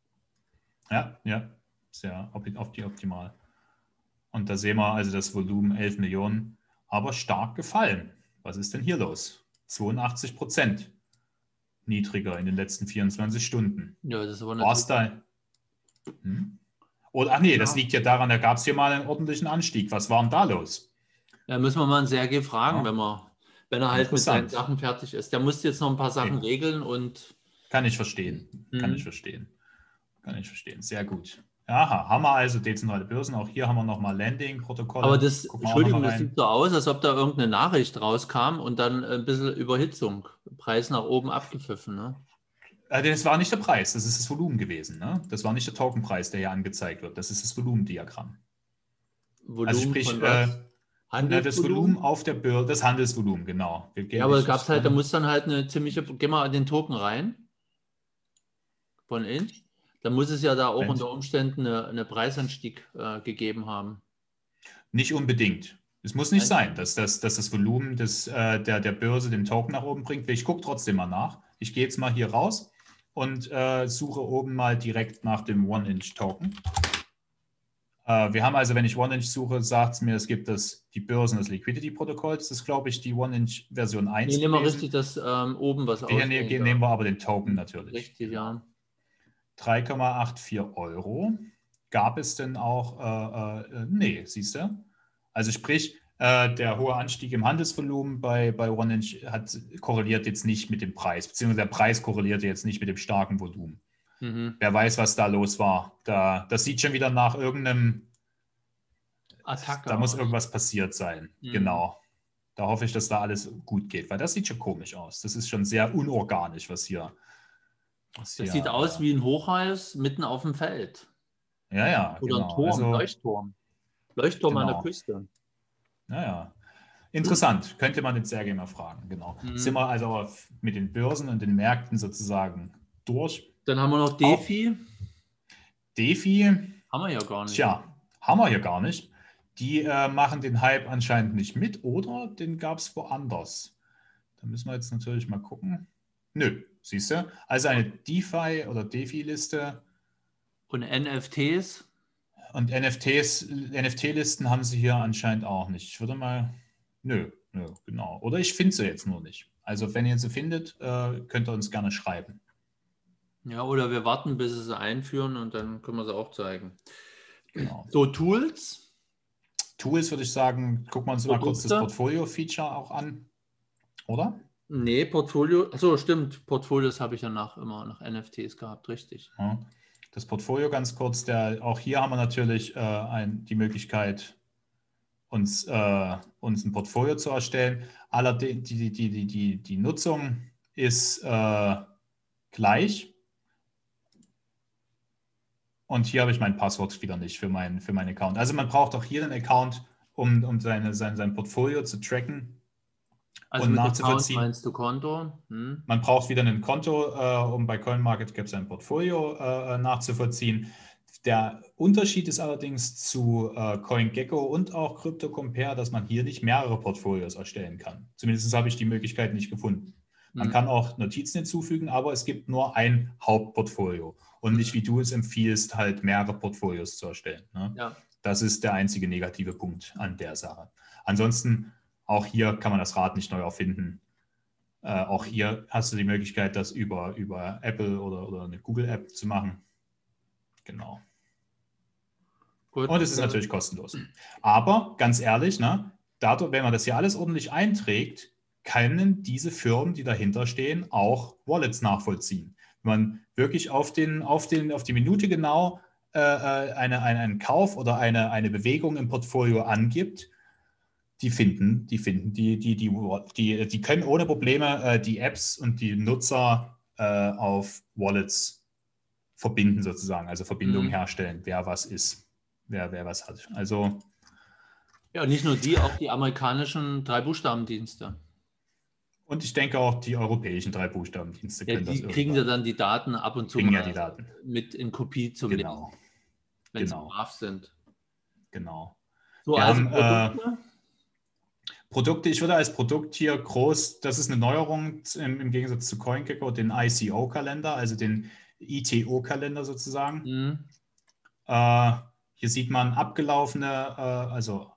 Ja, ja. Sehr optimal. Und da sehen wir also das Volumen elf Millionen, aber stark gefallen. Was ist denn hier los? zweiundachtzig Prozent niedriger in den letzten vierundzwanzig Stunden. Ja, das war War's da? Hm? Oder, ach nee, das liegt ja daran, da gab es hier mal einen ordentlichen Anstieg. Was war denn da los? Da müssen wir mal einen Sergei fragen, Ja. wenn, wir, wenn er halt mit seinen Sachen fertig ist. Der muss jetzt noch ein paar Sachen okay. regeln und... Kann ich verstehen. Kann mhm. ich verstehen. Kann ich verstehen. Sehr gut. Aha, haben wir also dezentrale Börsen. Auch hier haben wir nochmal Landing-Protokolle. Aber das, Entschuldigung, das sieht so aus, als ob da irgendeine Nachricht rauskam und dann ein bisschen Überhitzung. Preis nach oben abgepfiffen, ne? Das war nicht der Preis, das ist das Volumen gewesen. Ne? Das war nicht der Tokenpreis, der hier angezeigt wird. Das ist das Volumendiagramm. Volumen also sprich, von was? Äh, das Volumen auf der Börse, das Handelsvolumen, genau. Ja, aber gab es halt, da muss dann halt eine ziemliche, geh mal in den Token rein, von Inch, da muss es ja da auch Mensch. unter Umständen eine, eine Preisanstieg äh, gegeben haben. Nicht unbedingt. Es muss nicht Nein. sein, dass das, dass das Volumen des, äh, der, der Börse den Token nach oben bringt. Ich gucke trotzdem mal nach. Ich gehe jetzt mal hier raus und äh, suche oben mal direkt nach dem One-Inch-Token. Wir haben also, wenn ich One-Inch suche, sagt es mir, es gibt das, die Börsen des Liquidity-Protokolls. Das ist, glaube ich, die One-Inch-Version eins. Hier nehmen wir richtig das ähm, oben was aus. Hier ne, nehmen wir aber den Token natürlich. Richtig, ja. drei Komma vierundachtzig Euro. Gab es denn auch, äh, äh, nee, siehst du? Also sprich, äh, der hohe Anstieg im Handelsvolumen bei, bei One-Inch hat, korreliert jetzt nicht mit dem Preis, beziehungsweise der Preis korrelierte jetzt nicht mit dem starken Volumen. Mhm. Wer weiß, was da los war. Da, das sieht schon wieder nach irgendeinem Attacke Da muss aus. irgendwas passiert sein. Mhm. Genau. Da hoffe ich, dass da alles gut geht, weil das sieht schon komisch aus. Das ist schon sehr unorganisch, was hier. Was das hier, sieht aus wie ein Hochhaus mitten auf dem Feld. Ja, ja. Oder genau. ein Turm, also, Leuchtturm. Leuchtturm genau. an der Küste. Ja, ja. Interessant. Mhm. Könnte man den Sergei mal fragen. Genau. Mhm. Sind wir also mit den Börsen und den Märkten sozusagen durch. Dann haben wir noch DeFi. DeFi. Haben wir ja gar nicht. Tja, haben wir ja gar nicht. Die äh, machen den Hype anscheinend nicht mit oder den gab es woanders. Da müssen wir jetzt natürlich mal gucken. Nö, siehst du? Also eine DeFi oder DeFi-Liste. Und N F Ts? Und N F Ts, N F T-Listen haben sie hier anscheinend auch nicht. Ich würde mal, nö, nö, genau. Oder ich finde sie jetzt nur nicht. Also wenn ihr sie findet, äh, könnt ihr uns gerne schreiben. Ja, oder wir warten, bis sie sie einführen und dann können wir sie auch zeigen. Genau. So, Tools? Tools würde ich sagen, gucken wir uns mal kurz das Produkte? Portfolio-Feature auch an, oder? Nee, Portfolio. Achso, stimmt. Portfolios habe ich danach immer nach N F Ts gehabt, richtig. Ja. Das Portfolio ganz kurz, der, auch hier haben wir natürlich äh, ein, die Möglichkeit, uns, äh, uns ein Portfolio zu erstellen. Allerdings die, die, die, die, die Nutzung ist äh, gleich. Und hier habe ich mein Passwort wieder nicht für, mein, für meinen Account. Also man braucht auch hier einen Account, um, um seine, sein, sein Portfolio zu tracken Also und mit Account nachzuvollziehen. meinst du Konto? Hm. Man braucht wieder ein Konto, äh, um bei CoinMarketCap sein Portfolio äh, nachzuvollziehen. Der Unterschied ist allerdings zu äh, CoinGecko und auch CryptoCompare, dass man hier nicht mehrere Portfolios erstellen kann. Zumindest habe ich die Möglichkeit nicht gefunden. Man Hm. kann auch Notizen hinzufügen, aber es gibt nur ein Hauptportfolio und nicht, wie du es empfiehlst, halt mehrere Portfolios zu erstellen. Ne? Ja. Das ist der einzige negative Punkt an der Sache. Ansonsten, auch hier kann man das Rad nicht neu erfinden. Äh, auch hier hast du die Möglichkeit, das über, über Apple oder, oder eine Google-App zu machen. Genau. Gut. Und es ist natürlich kostenlos. Aber ganz ehrlich, ne, dadurch, wenn man das hier alles ordentlich einträgt, können diese Firmen, die dahinter stehen, auch Wallets nachvollziehen. Wenn man wirklich auf, den, auf, den, auf die Minute genau äh, eine, eine, einen Kauf oder eine, eine Bewegung im Portfolio angibt, die finden, die finden, die, die, die, die, die können ohne Probleme äh, die Apps und die Nutzer äh, auf Wallets verbinden sozusagen, also Verbindungen Mhm. herstellen, wer was ist, wer, wer was hat. Also Ja, nicht nur die, auch die amerikanischen Drei-Buchstaben-Dienste. und ich denke auch die europäischen drei Buchstabendienste Ja, können das die kriegen ja irgendwann. dann die Daten ab und zu Kriegen ja mal die Daten. mit in Kopie zum Genau, Lesen, wenn sie genau, brav sind. genau. So, Wir also haben äh, Produkte. Produkte, ich würde als Produkt hier groß, das ist eine Neuerung im, im Gegensatz zu CoinGecko, den I C O-Kalender, also den I T O-Kalender sozusagen. Mhm. Äh, hier sieht man abgelaufene, äh, also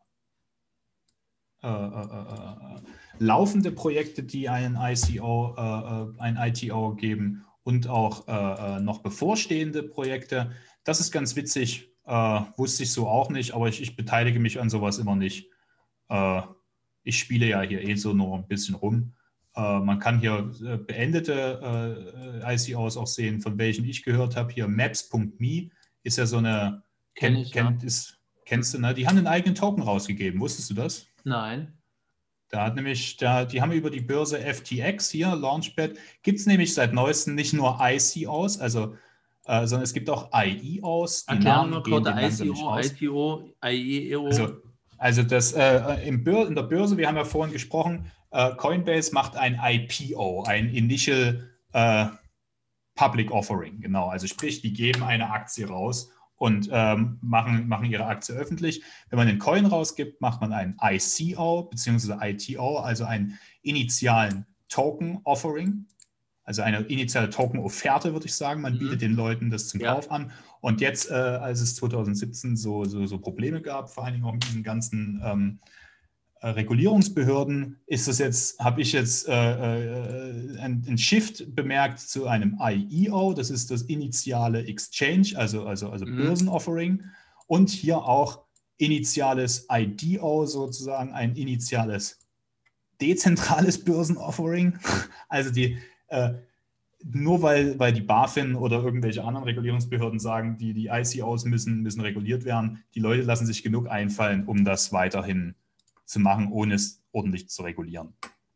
äh, äh, äh, laufende Projekte, die einen I C O, äh, ein I T O geben und auch äh, noch bevorstehende Projekte. Das ist ganz witzig, äh, wusste ich so auch nicht, aber ich, ich beteilige mich an sowas immer nicht. Äh, ich spiele ja hier eh so nur ein bisschen rum. Äh, man kann hier äh, beendete äh, I C Os auch sehen, von welchen ich gehört habe. Hier maps Punkt me ist ja so eine, Kenne kennt, ich, ja. kennt, ist, kennst du, ne? Die haben einen eigenen Token rausgegeben. Wusstest du das? Nein. Da hat nämlich, da, die haben über die Börse F T X hier, Launchpad, gibt es nämlich seit neuestem nicht nur I C Os, also, äh, sondern es gibt auch I E Os. Die Erklär Namen nochmal kurz gehen dem langsam nicht I C O, aus. I T O, I E O. Also, also das, äh, im Bör in der Börse, wir haben ja vorhin gesprochen, äh, Coinbase macht ein I P O, ein Initial äh, Public Offering, genau. Also sprich, die geben eine Aktie raus und ähm, machen, machen ihre Aktie öffentlich. Wenn man den Coin rausgibt, macht man ein I C O bzw. I T O, also einen initialen Token Offering, also eine initiale Token-Offerte, würde ich sagen. Man Mhm. bietet den Leuten das zum Ja. Kauf an. Und jetzt, äh, als es zwanzig siebzehn so, so, so Probleme gab, vor allen Dingen auch mit diesen ganzen ähm, äh, Regulierungsbehörden, ist das jetzt, habe ich jetzt äh, äh, ein, ein Shift bemerkt zu einem I E O, das ist das initiale Exchange, also, also, also Mhm. Börsenoffering. Und hier auch initiales I D O, sozusagen ein initiales dezentrales Börsenoffering. Also die äh, nur weil, weil die BaFin oder irgendwelche anderen Regulierungsbehörden sagen, die, die I C Os müssen, müssen reguliert werden, die Leute lassen sich genug einfallen, um das weiterhin zu machen, ohne es ordentlich zu regulieren.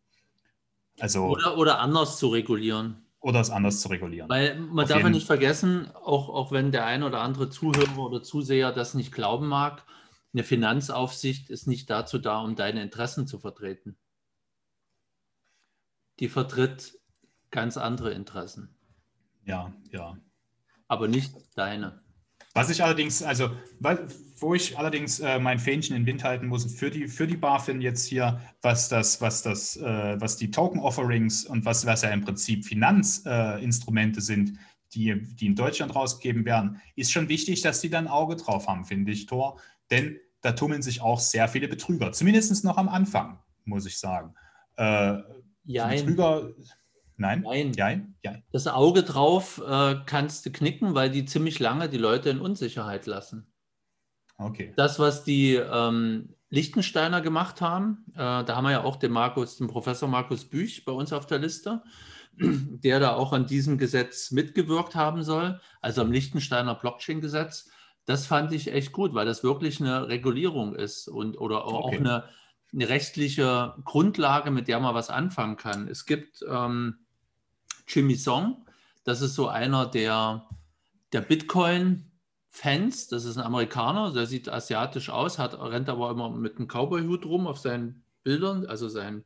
Also, Oder, oder anders zu regulieren. oder es anders zu regulieren. Weil man Auf darf ja jeden- nicht vergessen, auch, auch wenn der ein oder andere Zuhörer oder Zuseher das nicht glauben mag, eine Finanzaufsicht ist nicht dazu da, um deine Interessen zu vertreten. Die vertritt ganz andere Interessen, Ja, ja. aber nicht deine. Was ich allerdings, also wo ich allerdings äh, mein Fähnchen in den Wind halten muss für die, für die BaFin jetzt hier, was das, was das, äh, was die Token-Offerings und was, was ja im Prinzip Finanzinstrumente äh, sind, die, die in Deutschland rausgegeben werden, ist schon wichtig, dass die dann ein Auge drauf haben, finde ich, Thor. Denn da tummeln sich auch sehr viele Betrüger, zumindest noch am Anfang, muss ich sagen. Äh, Betrüger, nein? Nein. Jein? Jein. Das Auge drauf äh, kannst du knicken, weil die ziemlich lange die Leute in Unsicherheit lassen. Okay. Das, was die ähm, Liechtensteiner gemacht haben, äh, da haben wir ja auch den Markus, den Professor Markus Büch bei uns auf der Liste, der da auch an diesem Gesetz mitgewirkt haben soll, also am Liechtensteiner Blockchain-Gesetz. Das fand ich echt gut, weil das wirklich eine Regulierung ist und oder auch Okay. eine, eine rechtliche Grundlage, mit der man was anfangen kann. Es gibt ähm, Jimmy Song, das ist so einer der, der Bitcoin-Fans, das ist ein Amerikaner, der sieht asiatisch aus, hat, rennt aber immer mit einem Cowboy-Hut rum auf seinen Bildern, also sein,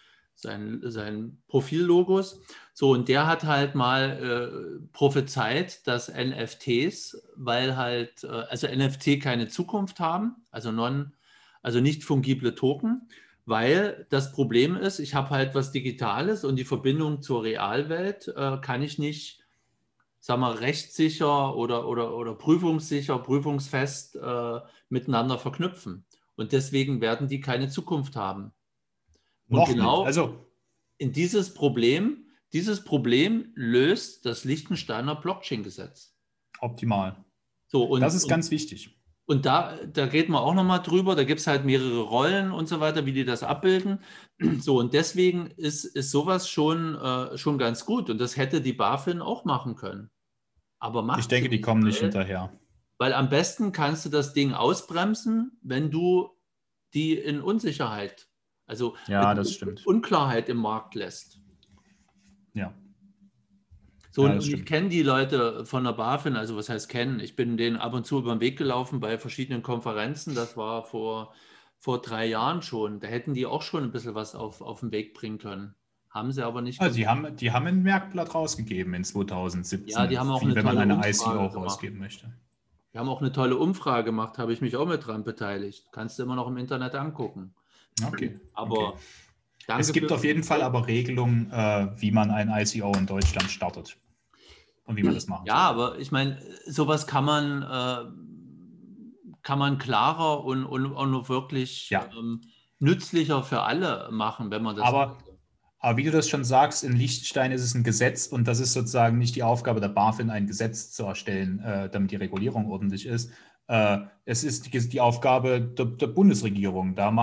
sein, sein Profillogos. So, und der hat halt mal äh, prophezeit, dass N F Ts, weil halt, äh, also N F T keine Zukunft haben, also non, also nicht fungible Token, weil das Problem ist, ich habe halt was Digitales und die Verbindung zur Realwelt äh, kann ich nicht, sag mal, rechtssicher oder, oder, oder prüfungssicher, prüfungsfest äh, miteinander verknüpfen. Und deswegen werden die keine Zukunft haben. Und Noch genau nicht. Also in dieses Problem, dieses Problem löst das Liechtensteiner Blockchain-Gesetz. Optimal. So, und, das ist und, ganz wichtig. Und da, da reden wir auch nochmal drüber, da gibt es halt mehrere Rollen und so weiter, wie die das abbilden. So, und deswegen ist, ist sowas schon, äh, schon ganz gut. Und das hätte die BaFin auch machen können. Aber macht Ich denke, sie die nicht, kommen nicht weil, hinterher. weil am besten kannst du das Ding ausbremsen, wenn du die in Unsicherheit, also Ja, das stimmt. Unklarheit im Markt lässt. Ja. So, Ja, und das ich stimmt. kenne die Leute von der BaFin, also was heißt kennen? Ich bin denen ab und zu über den Weg gelaufen bei verschiedenen Konferenzen. Das war vor, vor drei Jahren schon. Da hätten die auch schon ein bisschen was auf, auf den Weg bringen können. Haben sie aber nicht Also gemacht. die haben, die haben ein Merkblatt rausgegeben in Ja, die zweitausendsiebzehn, haben auch wie eine wenn man tolle eine I C O Umfrage gemacht. rausgeben möchte. Die haben auch eine tolle Umfrage gemacht, habe ich mich auch mit dran beteiligt. Kannst du immer noch im Internet angucken. Okay. Aber okay. danke Es gibt für auf jeden Fall aber Regelungen, äh, wie man ein I C O in Deutschland startet und wie man das machen Ja, sollte. aber ich meine, sowas kann man, äh, kann man klarer und, und, und wirklich Ja. ähm, nützlicher für alle machen, wenn man das. Aber, aber wie du das schon sagst, in Liechtenstein ist es ein Gesetz und das ist sozusagen nicht die Aufgabe der BaFin, ein Gesetz zu erstellen, äh, damit die Regulierung ordentlich ist. Äh, es ist die, die Aufgabe der, der Bundesregierung, da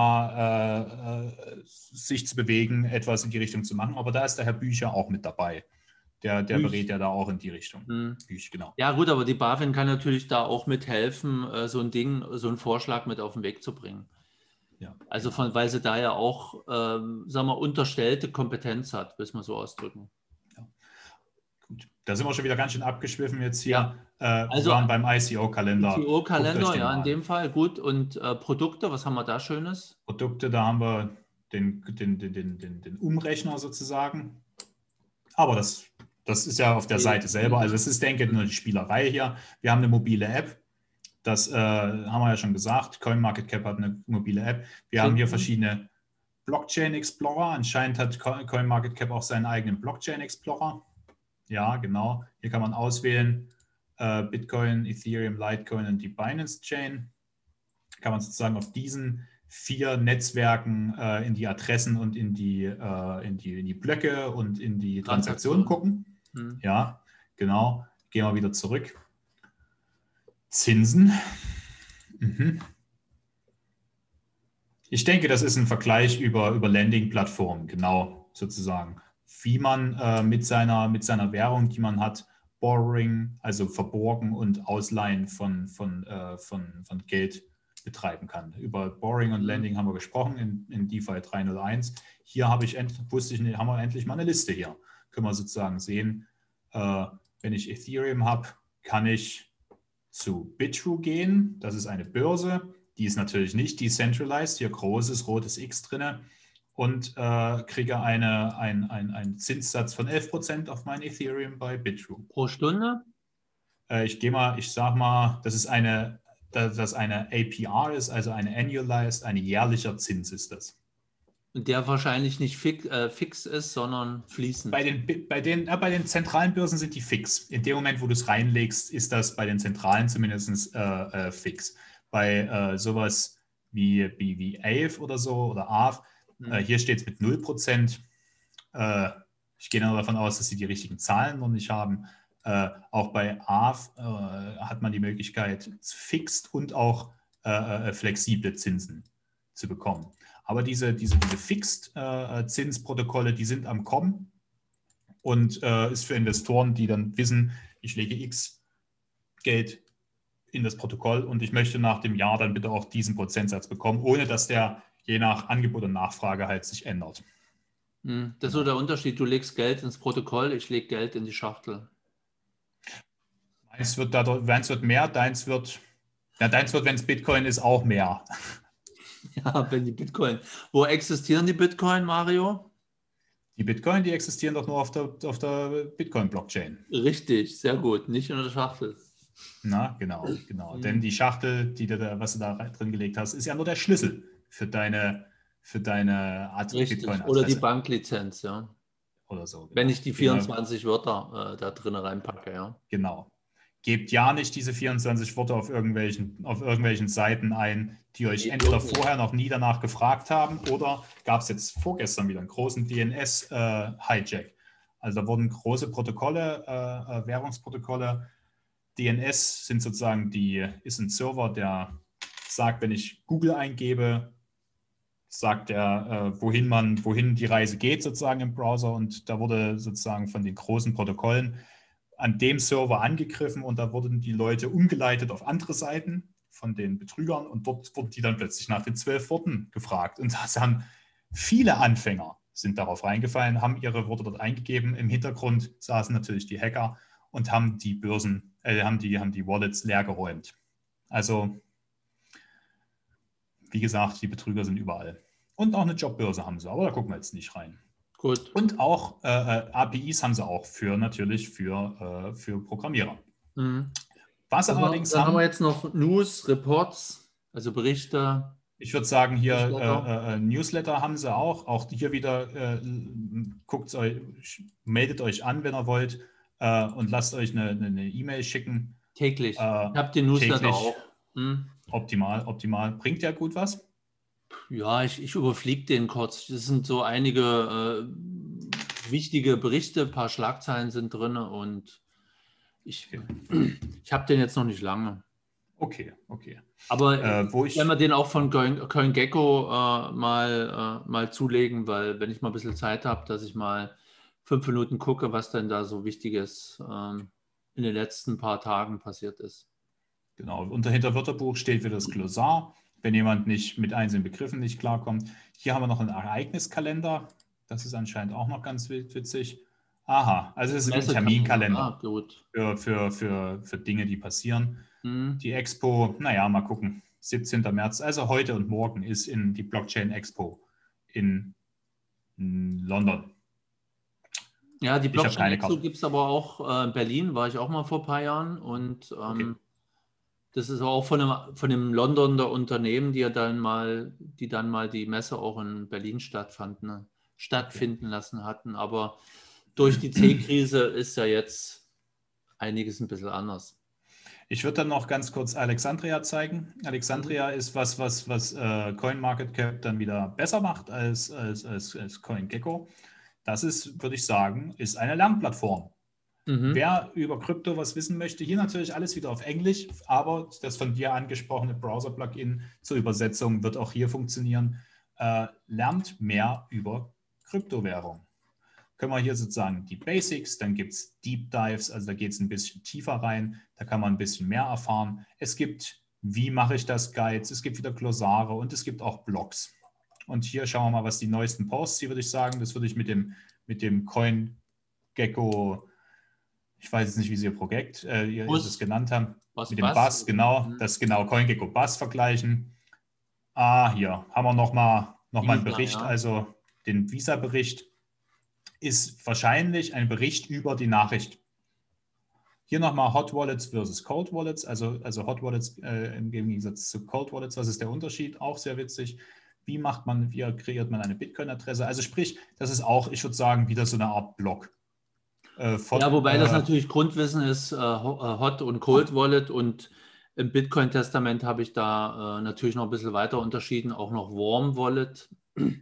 mal äh, äh, sich zu bewegen, etwas in die Richtung zu machen. Aber da ist der Herr Bücher auch mit dabei. Der, der Büch. berät ja da auch in die Richtung. Hm. Büch, genau. Ja, gut, aber die BaFin kann natürlich da auch mithelfen, äh, so ein Ding, so einen Vorschlag mit auf den Weg zu bringen. Ja, Also genau. von, weil sie da ja auch, ähm, sagen wir, unterstellte Kompetenz hat, müssen wir so ausdrücken. Ja. Gut. Da sind wir schon wieder ganz schön abgeschwiffen jetzt hier. Ja. Äh, Also wir waren beim I C O-Kalender. I C O-Kalender, ja, in mal. dem Fall, gut. Und äh, Produkte, was haben wir da Schönes? Produkte, da haben wir den, den, den, den, den Umrechner sozusagen. Aber das, das ist ja auf der Seite selber. Also es ist, denke ich, nur die Spielerei hier. Wir haben eine mobile App. Das äh, haben wir ja schon gesagt. CoinMarketCap hat eine mobile App. Wir haben hier verschiedene Blockchain Explorer. Anscheinend hat CoinMarketCap auch seinen eigenen Blockchain Explorer. Ja, genau. Hier kann man auswählen äh, Bitcoin, Ethereum, Litecoin und die Binance Chain. Kann man sozusagen auf diesen vier Netzwerken äh, in die Adressen und in die, äh, in, die, in die Blöcke und in die Transaktionen gucken. Hm. Ja, genau. Gehen wir wieder zurück. Zinsen. Mhm. Ich denke, das ist ein Vergleich über, über Lending-Plattformen, genau, sozusagen. Wie man äh, mit, seiner, mit seiner Währung, die man hat, Borrowing, also verborgen und Ausleihen von, von, äh, von, von Geld betreiben kann. Über Borrowing und Lending haben wir gesprochen in, in DeFi drei null eins. Hier habe ich, wusste ich, haben wir endlich mal eine Liste hier. Können wir sozusagen sehen, äh, wenn ich Ethereum habe, kann ich zu Bitrue gehen. Das ist eine Börse. Die ist natürlich nicht decentralized. Hier großes rotes X drin. Und äh, kriege eine, ein, ein, einen Zinssatz von elf Prozent auf mein Ethereum bei Bitrue. Pro Stunde? Äh, ich gehe mal, ich sag mal, das ist eine, dass das eine A P R ist, also eine Annualized, ein jährlicher Zins ist das. Und der wahrscheinlich nicht fix, äh, fix ist, sondern Bei fließend. den, bei, den, äh, bei den zentralen Börsen sind die fix. In dem Moment, wo du es reinlegst, ist das bei den zentralen zumindest äh, äh, fix. Bei äh, sowas wie, wie, wie A F oder so oder A F, Hm. äh, hier steht es mit null Prozent. Äh, ich gehe nur davon aus, dass sie die richtigen Zahlen noch nicht haben. Äh, auch bei A F äh, hat man die Möglichkeit, fixed und auch äh, äh, flexible Zinsen zu bekommen. Aber diese, diese, diese Fixed-Zinsprotokolle, die sind am Kommen und äh, ist für Investoren, die dann wissen, ich lege X Geld in das Protokoll und ich möchte nach dem Jahr dann bitte auch diesen Prozentsatz bekommen, ohne dass der je nach Angebot und Nachfrage halt sich ändert. Hm. Das ist so der Unterschied. Du legst Geld ins Protokoll, ich lege Geld in die Schachtel. Meins wird, dadurch, meins wird mehr, deins wird, ja, deins wird, wenn es Bitcoin ist, auch mehr. Ja, wenn die Bitcoin. Wo existieren die Bitcoin, Mario? Die Bitcoin, die existieren doch nur auf der, auf der Bitcoin-Blockchain. Richtig, sehr gut. Nicht in der Schachtel. Na, genau, genau. Mhm. Denn die Schachtel, die du da, was du da drin gelegt hast, ist ja nur der Schlüssel für deine, für deine Richtig. Oder die Bitcoin-Adresse Banklizenz, ja. oder so. Genau. Wenn ich die Genau. vierundzwanzig Wörter äh, da drin reinpacke, ja. Genau. Gebt ja nicht diese vierundzwanzig Worte auf irgendwelchen, auf irgendwelchen Seiten ein, die euch Nee, entweder wirklich. vorher noch nie danach gefragt haben oder gab es jetzt vorgestern wieder einen großen D N S-Hijack. Äh, also da wurden große Protokolle, äh, Währungsprotokolle. D N S sind sozusagen die, ist ein Server, der sagt, wenn ich Google eingebe, sagt er, äh, wohin man, wohin die Reise geht sozusagen im Browser und da wurde sozusagen von den großen Protokollen an dem Server angegriffen und da wurden die Leute umgeleitet auf andere Seiten von den Betrügern und dort wurden die dann plötzlich nach den zwölf Worten gefragt. Und das haben viele Anfänger sind darauf reingefallen, haben ihre Worte dort eingegeben. Im Hintergrund saßen natürlich die Hacker und haben die Börsen, äh, haben die, haben die Wallets leergeräumt. Also, wie gesagt, die Betrüger sind überall. Und auch eine Jobbörse haben sie, aber da gucken wir jetzt nicht rein. Gut. Und auch äh, A P Is haben sie auch für natürlich für, äh, für Programmierer. Mhm. Was sie Aber allerdings dann haben wir haben, jetzt noch News, Reports, also Berichte. ich würde sagen, hier Newsletter. äh, äh, Newsletter haben sie auch. Auch hier wieder äh, guckt euch, meldet euch an, wenn ihr wollt, äh, und lasst euch eine eine E-Mail schicken. Täglich. Äh, Ich habe den Newsletter täglich. auch. Hm. Optimal, optimal. Bringt ja gut was? Ja, ich, ich überfliege den kurz. Das sind so einige äh, wichtige Berichte, ein paar Schlagzeilen sind drin und ich, Okay. ich habe den jetzt noch nicht lange. Okay, okay. Aber Äh, wo ich, wenn wir den auch von CoinGecko äh, mal, äh, mal zulegen, weil wenn ich mal ein bisschen Zeit habe, dass ich mal fünf Minuten gucke, was denn da so Wichtiges ähm, in den letzten paar Tagen passiert ist. genau, unter hinter Wörterbuch steht wieder das Glossar, wenn jemand nicht mit einzelnen Begriffen nicht klarkommt. Hier haben wir noch einen Ereigniskalender. Das ist anscheinend auch noch ganz witzig. Aha, also es ist ein Terminkalender Ah, gut. für, für, für, für Dinge, die passieren. Hm. Die Expo, naja, mal gucken. siebzehnten März, also heute und morgen ist in die Blockchain Expo in, in London. Ja, die Ich habe Blockchain keine Expo Karte. gibt es aber auch äh, in Berlin, war ich auch mal vor ein paar Jahren. Und ähm, Okay. das ist auch von einem, von einem Londoner Unternehmen, die ja dann mal, die dann mal die Messe auch in Berlin stattfand, ne, stattfinden Okay. lassen hatten. Aber durch die C-Krise ist ja jetzt einiges ein bisschen anders. Ich würde dann noch ganz kurz Alexandria zeigen. Alexandria mhm. ist was, was, was äh, CoinMarketCap dann wieder besser macht als, als, als, als CoinGecko. Das ist, würde ich sagen, ist eine Lernplattform. Mhm. Wer über Krypto was wissen möchte, hier natürlich alles wieder auf Englisch, aber das von dir angesprochene Browser-Plugin zur Übersetzung wird auch hier funktionieren. Äh, lernt mehr über Kryptowährung. Können wir hier sozusagen die Basics, dann gibt es Deep Dives, also da geht es ein bisschen tiefer rein, da kann man ein bisschen mehr erfahren. Es gibt, wie mache ich das, Guides, es gibt wieder Glossare und es gibt auch Blogs. Und hier schauen wir mal, was die neuesten Posts, hier würde ich sagen, das würde ich mit dem, mit dem CoinGecko, ich weiß jetzt nicht, wie Sie Ihr Projekt, äh, ihr Bus. das genannt haben, Was, mit dem Buzz? Buzz, genau, Mhm. das genau CoinGecko Buzz vergleichen. Ah, hier haben wir nochmal noch mal einen Bericht, ja. also den Visa-Bericht. Ist wahrscheinlich ein Bericht über die Nachricht. Hier nochmal Hot Wallets versus Cold Wallets, also, also Hot Wallets äh, im Gegensatz zu Cold Wallets. Was ist der Unterschied? Auch sehr witzig. Wie macht man, wie kreiert man eine Bitcoin-Adresse? Also sprich, das ist auch, ich würde sagen, wieder so eine Art Block. Äh, von, ja, wobei das äh, natürlich Grundwissen ist, äh, Hot und Cold Wallet, und im Bitcoin-Testament habe ich da äh, natürlich noch ein bisschen weiter unterschieden, auch noch Warm Wallet.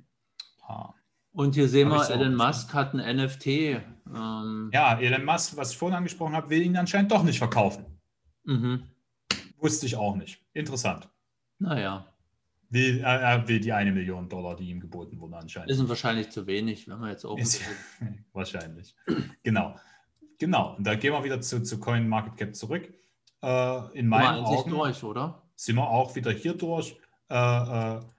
ah, Und hier sehen habe ich wir, so auch Elon nicht. Musk hat ein N F T. Ähm, Ja, Elon Musk, was ich vorhin angesprochen habe, will ihn anscheinend doch nicht verkaufen. mhm. Wusste ich auch nicht. Interessant. Naja, Will, er, er will die eine Million Dollar, die ihm geboten wurde, anscheinend ist ihm nicht. wahrscheinlich zu wenig, wenn wir jetzt auch ein Ist, bisschen. wahrscheinlich. Genau. Genau. Und da gehen wir wieder zu, zu CoinMarketCap zurück. Äh, in Sind wir meinen eigentlich Augen durch, oder? sind wir auch wieder hier durch. Äh, äh,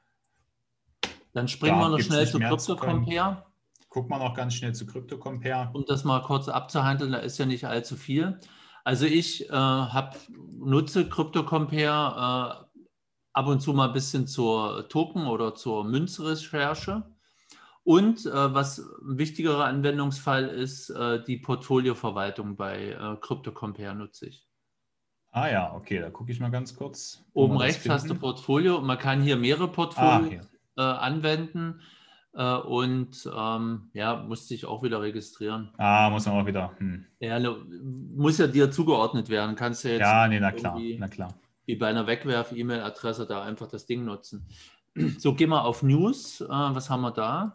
Dann springen wir da noch gibt es schnell nicht zu mehr zu können. CryptoCompare, Gucken wir noch ganz schnell zu CryptoCompare. um das mal kurz abzuhandeln. Da ist ja nicht allzu viel. Also ich äh, hab, nutze CryptoCompare äh, ab und zu mal ein bisschen zur Token- oder zur Münzrecherche. Und äh, was ein wichtigerer Anwendungsfall ist, äh, die Portfolioverwaltung bei äh, CryptoCompare nutze ich. Ah ja, okay, da gucke ich mal ganz kurz, wo Oben wir das rechts hast du finden. Portfolio und man kann hier mehrere Ah, Portfolios hier. äh, anwenden äh, und ähm, ja, musste ich auch wieder registrieren. Ah, muss man auch wieder. Hm. Ja, ne, muss ja dir zugeordnet werden. Kannst ja jetzt Ja, nicht nee, na klar, irgendwie na klar. wie bei einer Wegwerf-E-Mail-Adresse da einfach das Ding nutzen. So, gehen wir auf News. Äh, was haben wir da?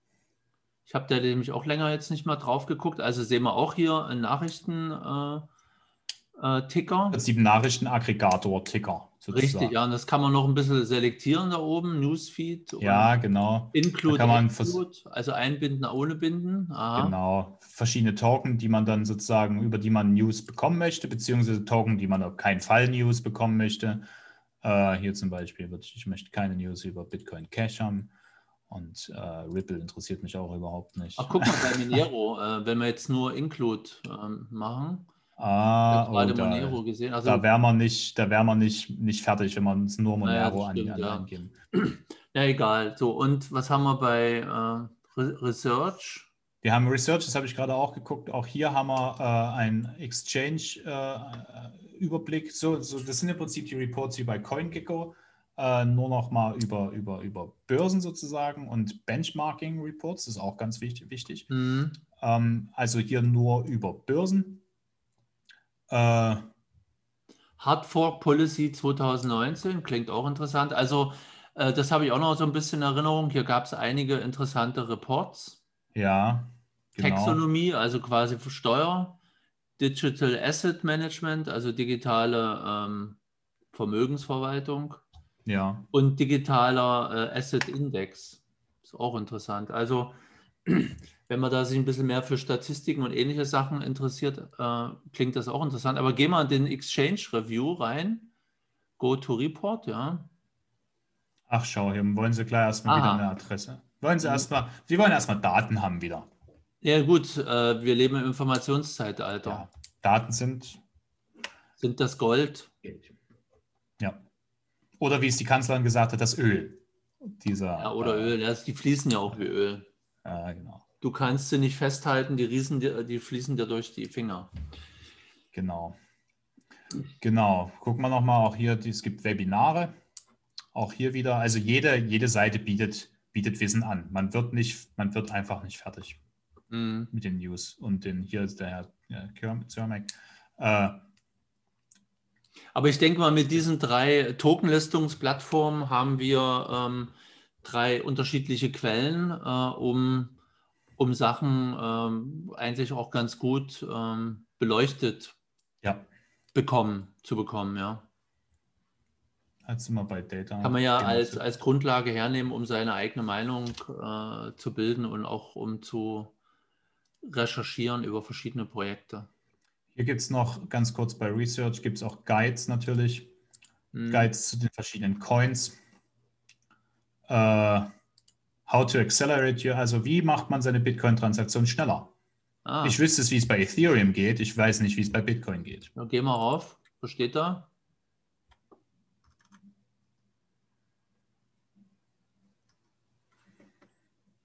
Ich habe da nämlich auch länger jetzt nicht mal drauf geguckt. Also sehen wir auch hier einen Nachrichten-Ticker. Äh, äh, Prinzip Nachrichtenaggregator-Ticker Richtig, sozusagen. ja. Und das kann man noch ein bisschen selektieren da oben. Newsfeed und Ja, genau. Da Include, kann man vers Exclude, also einbinden, ohne binden. Aha. genau verschiedene Token, die man dann sozusagen, über die man News bekommen möchte, beziehungsweise Token, die man auf keinen Fall News bekommen möchte. Äh, hier zum Beispiel, wird, ich möchte keine News über Bitcoin Cash haben. Und äh, Ripple interessiert mich auch überhaupt Ach, nicht. guck mal bei Monero, äh, wenn wir jetzt nur Include ähm, machen. Ich habe Ah, oh, gerade da, Monero gesehen. da Also, wäre man nicht, da wäre man nicht, nicht fertig, wenn man es nur naja, das Monero an, stimmt, an, ja. eingeben. Ja, egal. So, und was haben wir bei äh, Re Research? Wir haben Research, das habe ich gerade auch geguckt. Auch hier haben wir äh, einen Exchange-Überblick. Äh, so, so, das sind im Prinzip die Reports wie bei CoinGecko, äh, nur noch mal über, über, über Börsen sozusagen und Benchmarking-Reports, das ist auch ganz wichtig. wichtig. Hm. Ähm, also hier nur über Börsen. Äh, Hard Fork Policy zwanzig neunzehn klingt auch interessant. Also, äh, das habe ich auch noch so ein bisschen in Erinnerung. Hier gab es einige interessante Reports. ja, genau. Taxonomie, also quasi für Steuer, Digital Asset Management, also digitale ähm, Vermögensverwaltung, Ja. und digitaler äh, Asset Index. Ist auch interessant. Also, wenn man da sich ein bisschen mehr für Statistiken und ähnliche Sachen interessiert, äh, klingt das auch interessant. Aber geh mal in den Exchange Review rein. Go to Report, ja. Ach, schau, hier wollen Sie gleich erstmal wieder eine Aha. Adresse. Wollen Sie Mhm. erstmal, Sie wollen erstmal Daten haben wieder. Ja, gut, äh, wir leben im Informationszeitalter. Ja, Daten sind Sind das Gold? Geld. Ja. Oder wie es die Kanzlerin gesagt hat, das Öl. Ja, oder Dieser, Öl. Ja, die fließen ja auch wie Öl. äh, äh, genau, Du kannst sie nicht festhalten, die, riesen, dir- die fließen dir durch die Finger. genau, genau. Gucken wir nochmal, auch hier, es gibt Webinare. Auch hier wieder, also jede, jede Seite bietet, bietet Wissen an. Man wird nicht, man wird einfach nicht fertig Mhm. mit den News. Und den, hier ist der Herr ja, Zermak. Äh, Aber ich denke mal, mit diesen drei Tokenlistungsplattformen haben wir ähm, drei unterschiedliche Quellen, äh, um, um Sachen ähm, eigentlich auch ganz gut ähm, beleuchtet ja, bekommen, zu bekommen, ja. jetzt sind wir bei Kann Data. man ja Genau. als, als Grundlage hernehmen, um seine eigene Meinung äh, zu bilden und auch um zu recherchieren über verschiedene Projekte. Hier gibt es noch ganz kurz bei Research, gibt es auch Guides natürlich. Hm. Guides zu den verschiedenen Coins. Äh, how to accelerate your, also wie macht man seine Bitcoin-Transaktion schneller? Ich Ah, wüsste es, wie es bei Ethereum geht. Ich weiß nicht, wie es bei Bitcoin geht. dann gehen wir rauf. Was steht da?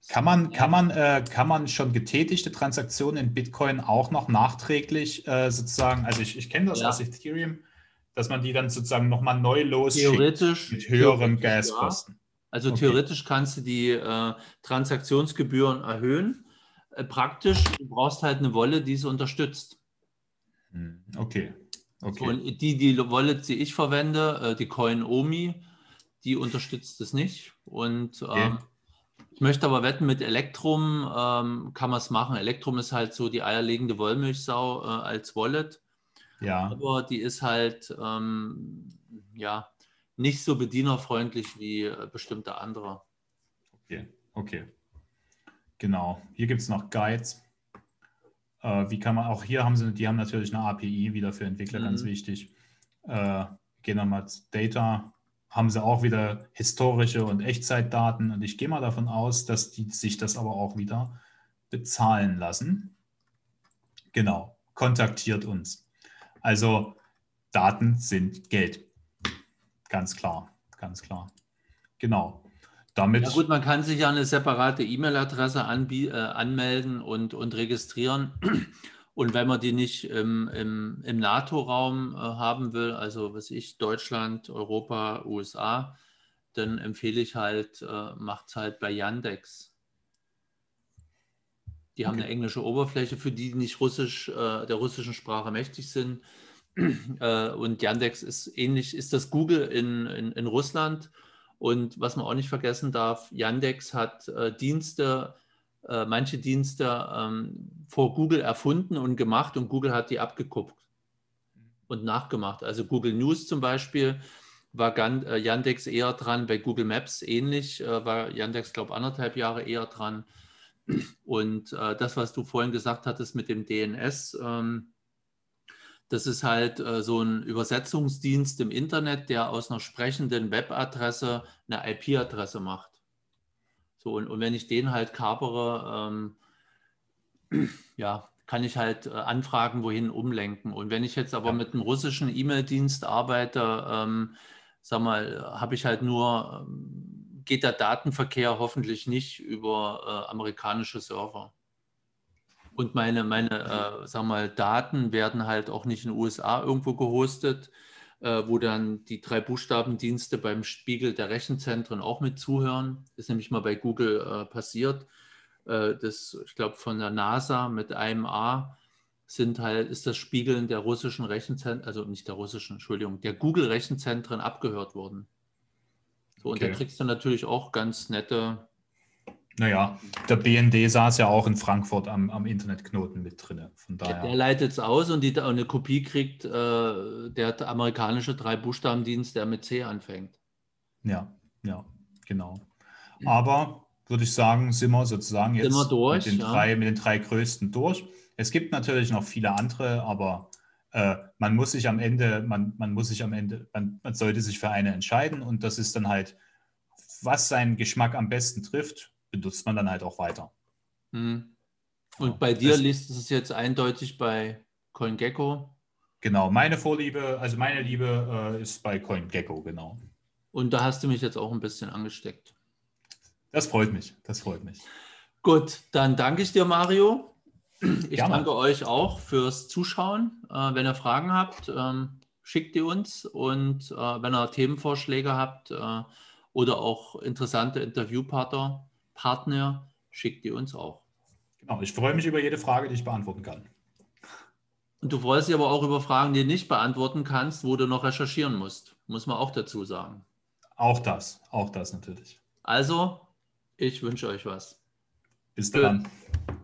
Kann man, kann man, äh, kann man schon getätigte Transaktionen in Bitcoin auch noch nachträglich äh, sozusagen, also ich, ich kenne das aus Ja, Ethereum, dass man die dann sozusagen nochmal neu losschickt theoretisch, mit höheren theoretisch ja. Gaskosten. Also Okay. theoretisch kannst du die äh, Transaktionsgebühren erhöhen. Äh, praktisch, du brauchst halt eine Wallet, die es unterstützt. Hm, Okay. So, Okay. und die, die Wallet, die ich verwende, äh, die Coinomi, die unterstützt es nicht. Und ähm, Okay. ich möchte aber wetten, mit Electrum ähm, kann man es machen. Electrum ist halt so die eierlegende Wollmilchsau äh, als Wallet. Ja. Aber die ist halt ähm, ja, nicht so bedienerfreundlich wie äh, bestimmte andere. Okay. Okay. Genau. Hier gibt es noch Guides. Äh, wie kann man, auch hier haben sie, die haben natürlich eine A P I, wieder für Entwickler ganz Mhm. wichtig. Äh, gehen wir mal zu Data, haben sie auch wieder historische und Echtzeitdaten und ich gehe mal davon aus, dass die sich das aber auch wieder bezahlen lassen. Genau, kontaktiert uns. Also Daten sind Geld. Ganz klar, ganz klar. Genau. Ja gut, Damit, man kann sich ja eine separate E-Mail-Adresse anbie- äh, anmelden und, und registrieren. Und wenn man die nicht im, im, im NATO-Raum äh, haben will, also was ich, Deutschland, Europa, U S A, dann empfehle ich halt, äh, macht es halt bei Yandex. Die haben eine okay, englische Oberfläche, für die, die nicht Russisch, äh, der russischen Sprache mächtig sind. Äh, und Yandex ist ähnlich, ist das Google in, in, in Russland. Und was man auch nicht vergessen darf, Yandex hat äh, Dienste, äh, manche Dienste ähm, vor Google erfunden und gemacht und Google hat die abgeguckt und nachgemacht. Also Google News zum Beispiel war Gan äh, Yandex eher dran, bei Google Maps ähnlich, äh, war Yandex, glaube ich, anderthalb Jahre eher dran. Und äh, das, was du vorhin gesagt hattest mit dem D N S, ähm, das ist halt äh, so ein Übersetzungsdienst im Internet, der aus einer sprechenden Webadresse eine I P-Adresse macht. So, und, und wenn ich den halt kapere, ähm, ja, kann ich halt äh, Anfragen wohin umlenken. Und wenn ich jetzt aber ja. mit einem russischen E-Mail-Dienst arbeite, ähm, sag mal, habe ich halt nur, ähm, geht der Datenverkehr hoffentlich nicht über äh, amerikanische Server. Und meine, meine äh, sag mal, Daten werden halt auch nicht in den U S A irgendwo gehostet, äh, wo dann die drei Buchstabendienste beim Spiegel der Rechenzentren auch mit zuhören. Ist nämlich mal bei Google äh, passiert. Äh, das, ich glaube, von der NASA mit einem A sind halt, ist das Spiegeln der russischen Rechenzentren, also nicht der russischen, Entschuldigung, der Google-Rechenzentren abgehört worden. So, und da Okay. kriegst du natürlich auch ganz nette. Naja, der B N D saß ja auch in Frankfurt am, am Internetknoten mit drin. Von Der, der daher, leitet es aus und die, eine Kopie kriegt äh, der amerikanische Drei-Buchstaben-Dienst, der mit C anfängt. ja, ja, genau. Aber würde ich sagen, sind wir sozusagen Sind wir jetzt mit durch, den ja. drei, mit den drei größten durch. Es gibt natürlich noch viele andere, aber äh, man muss sich am Ende, man, man muss sich am Ende, man, man sollte sich für eine entscheiden und das ist dann halt, was seinen Geschmack am besten trifft, benutzt man dann halt auch weiter. Hm. Und Ja. bei dir Es, liest es jetzt eindeutig bei CoinGecko. genau, meine Vorliebe, also meine Liebe äh, ist bei CoinGecko, genau. Und da hast du mich jetzt auch ein bisschen angesteckt. Das freut mich, das freut mich. Gut, dann danke ich dir, Mario. Ich danke Gerne. euch auch fürs Zuschauen. Äh, wenn ihr Fragen habt, ähm, schickt die uns. Und äh, wenn ihr Themenvorschläge habt äh, oder auch interessante Interviewpartner, Partner, schickt die uns auch. Genau, ich freue mich über jede Frage, die ich beantworten kann. Und du freust dich aber auch über Fragen, die du nicht beantworten kannst, wo du noch recherchieren musst. Muss man auch dazu sagen. Auch das, auch das natürlich. Also, ich wünsche euch was. Bis Tschö. dann.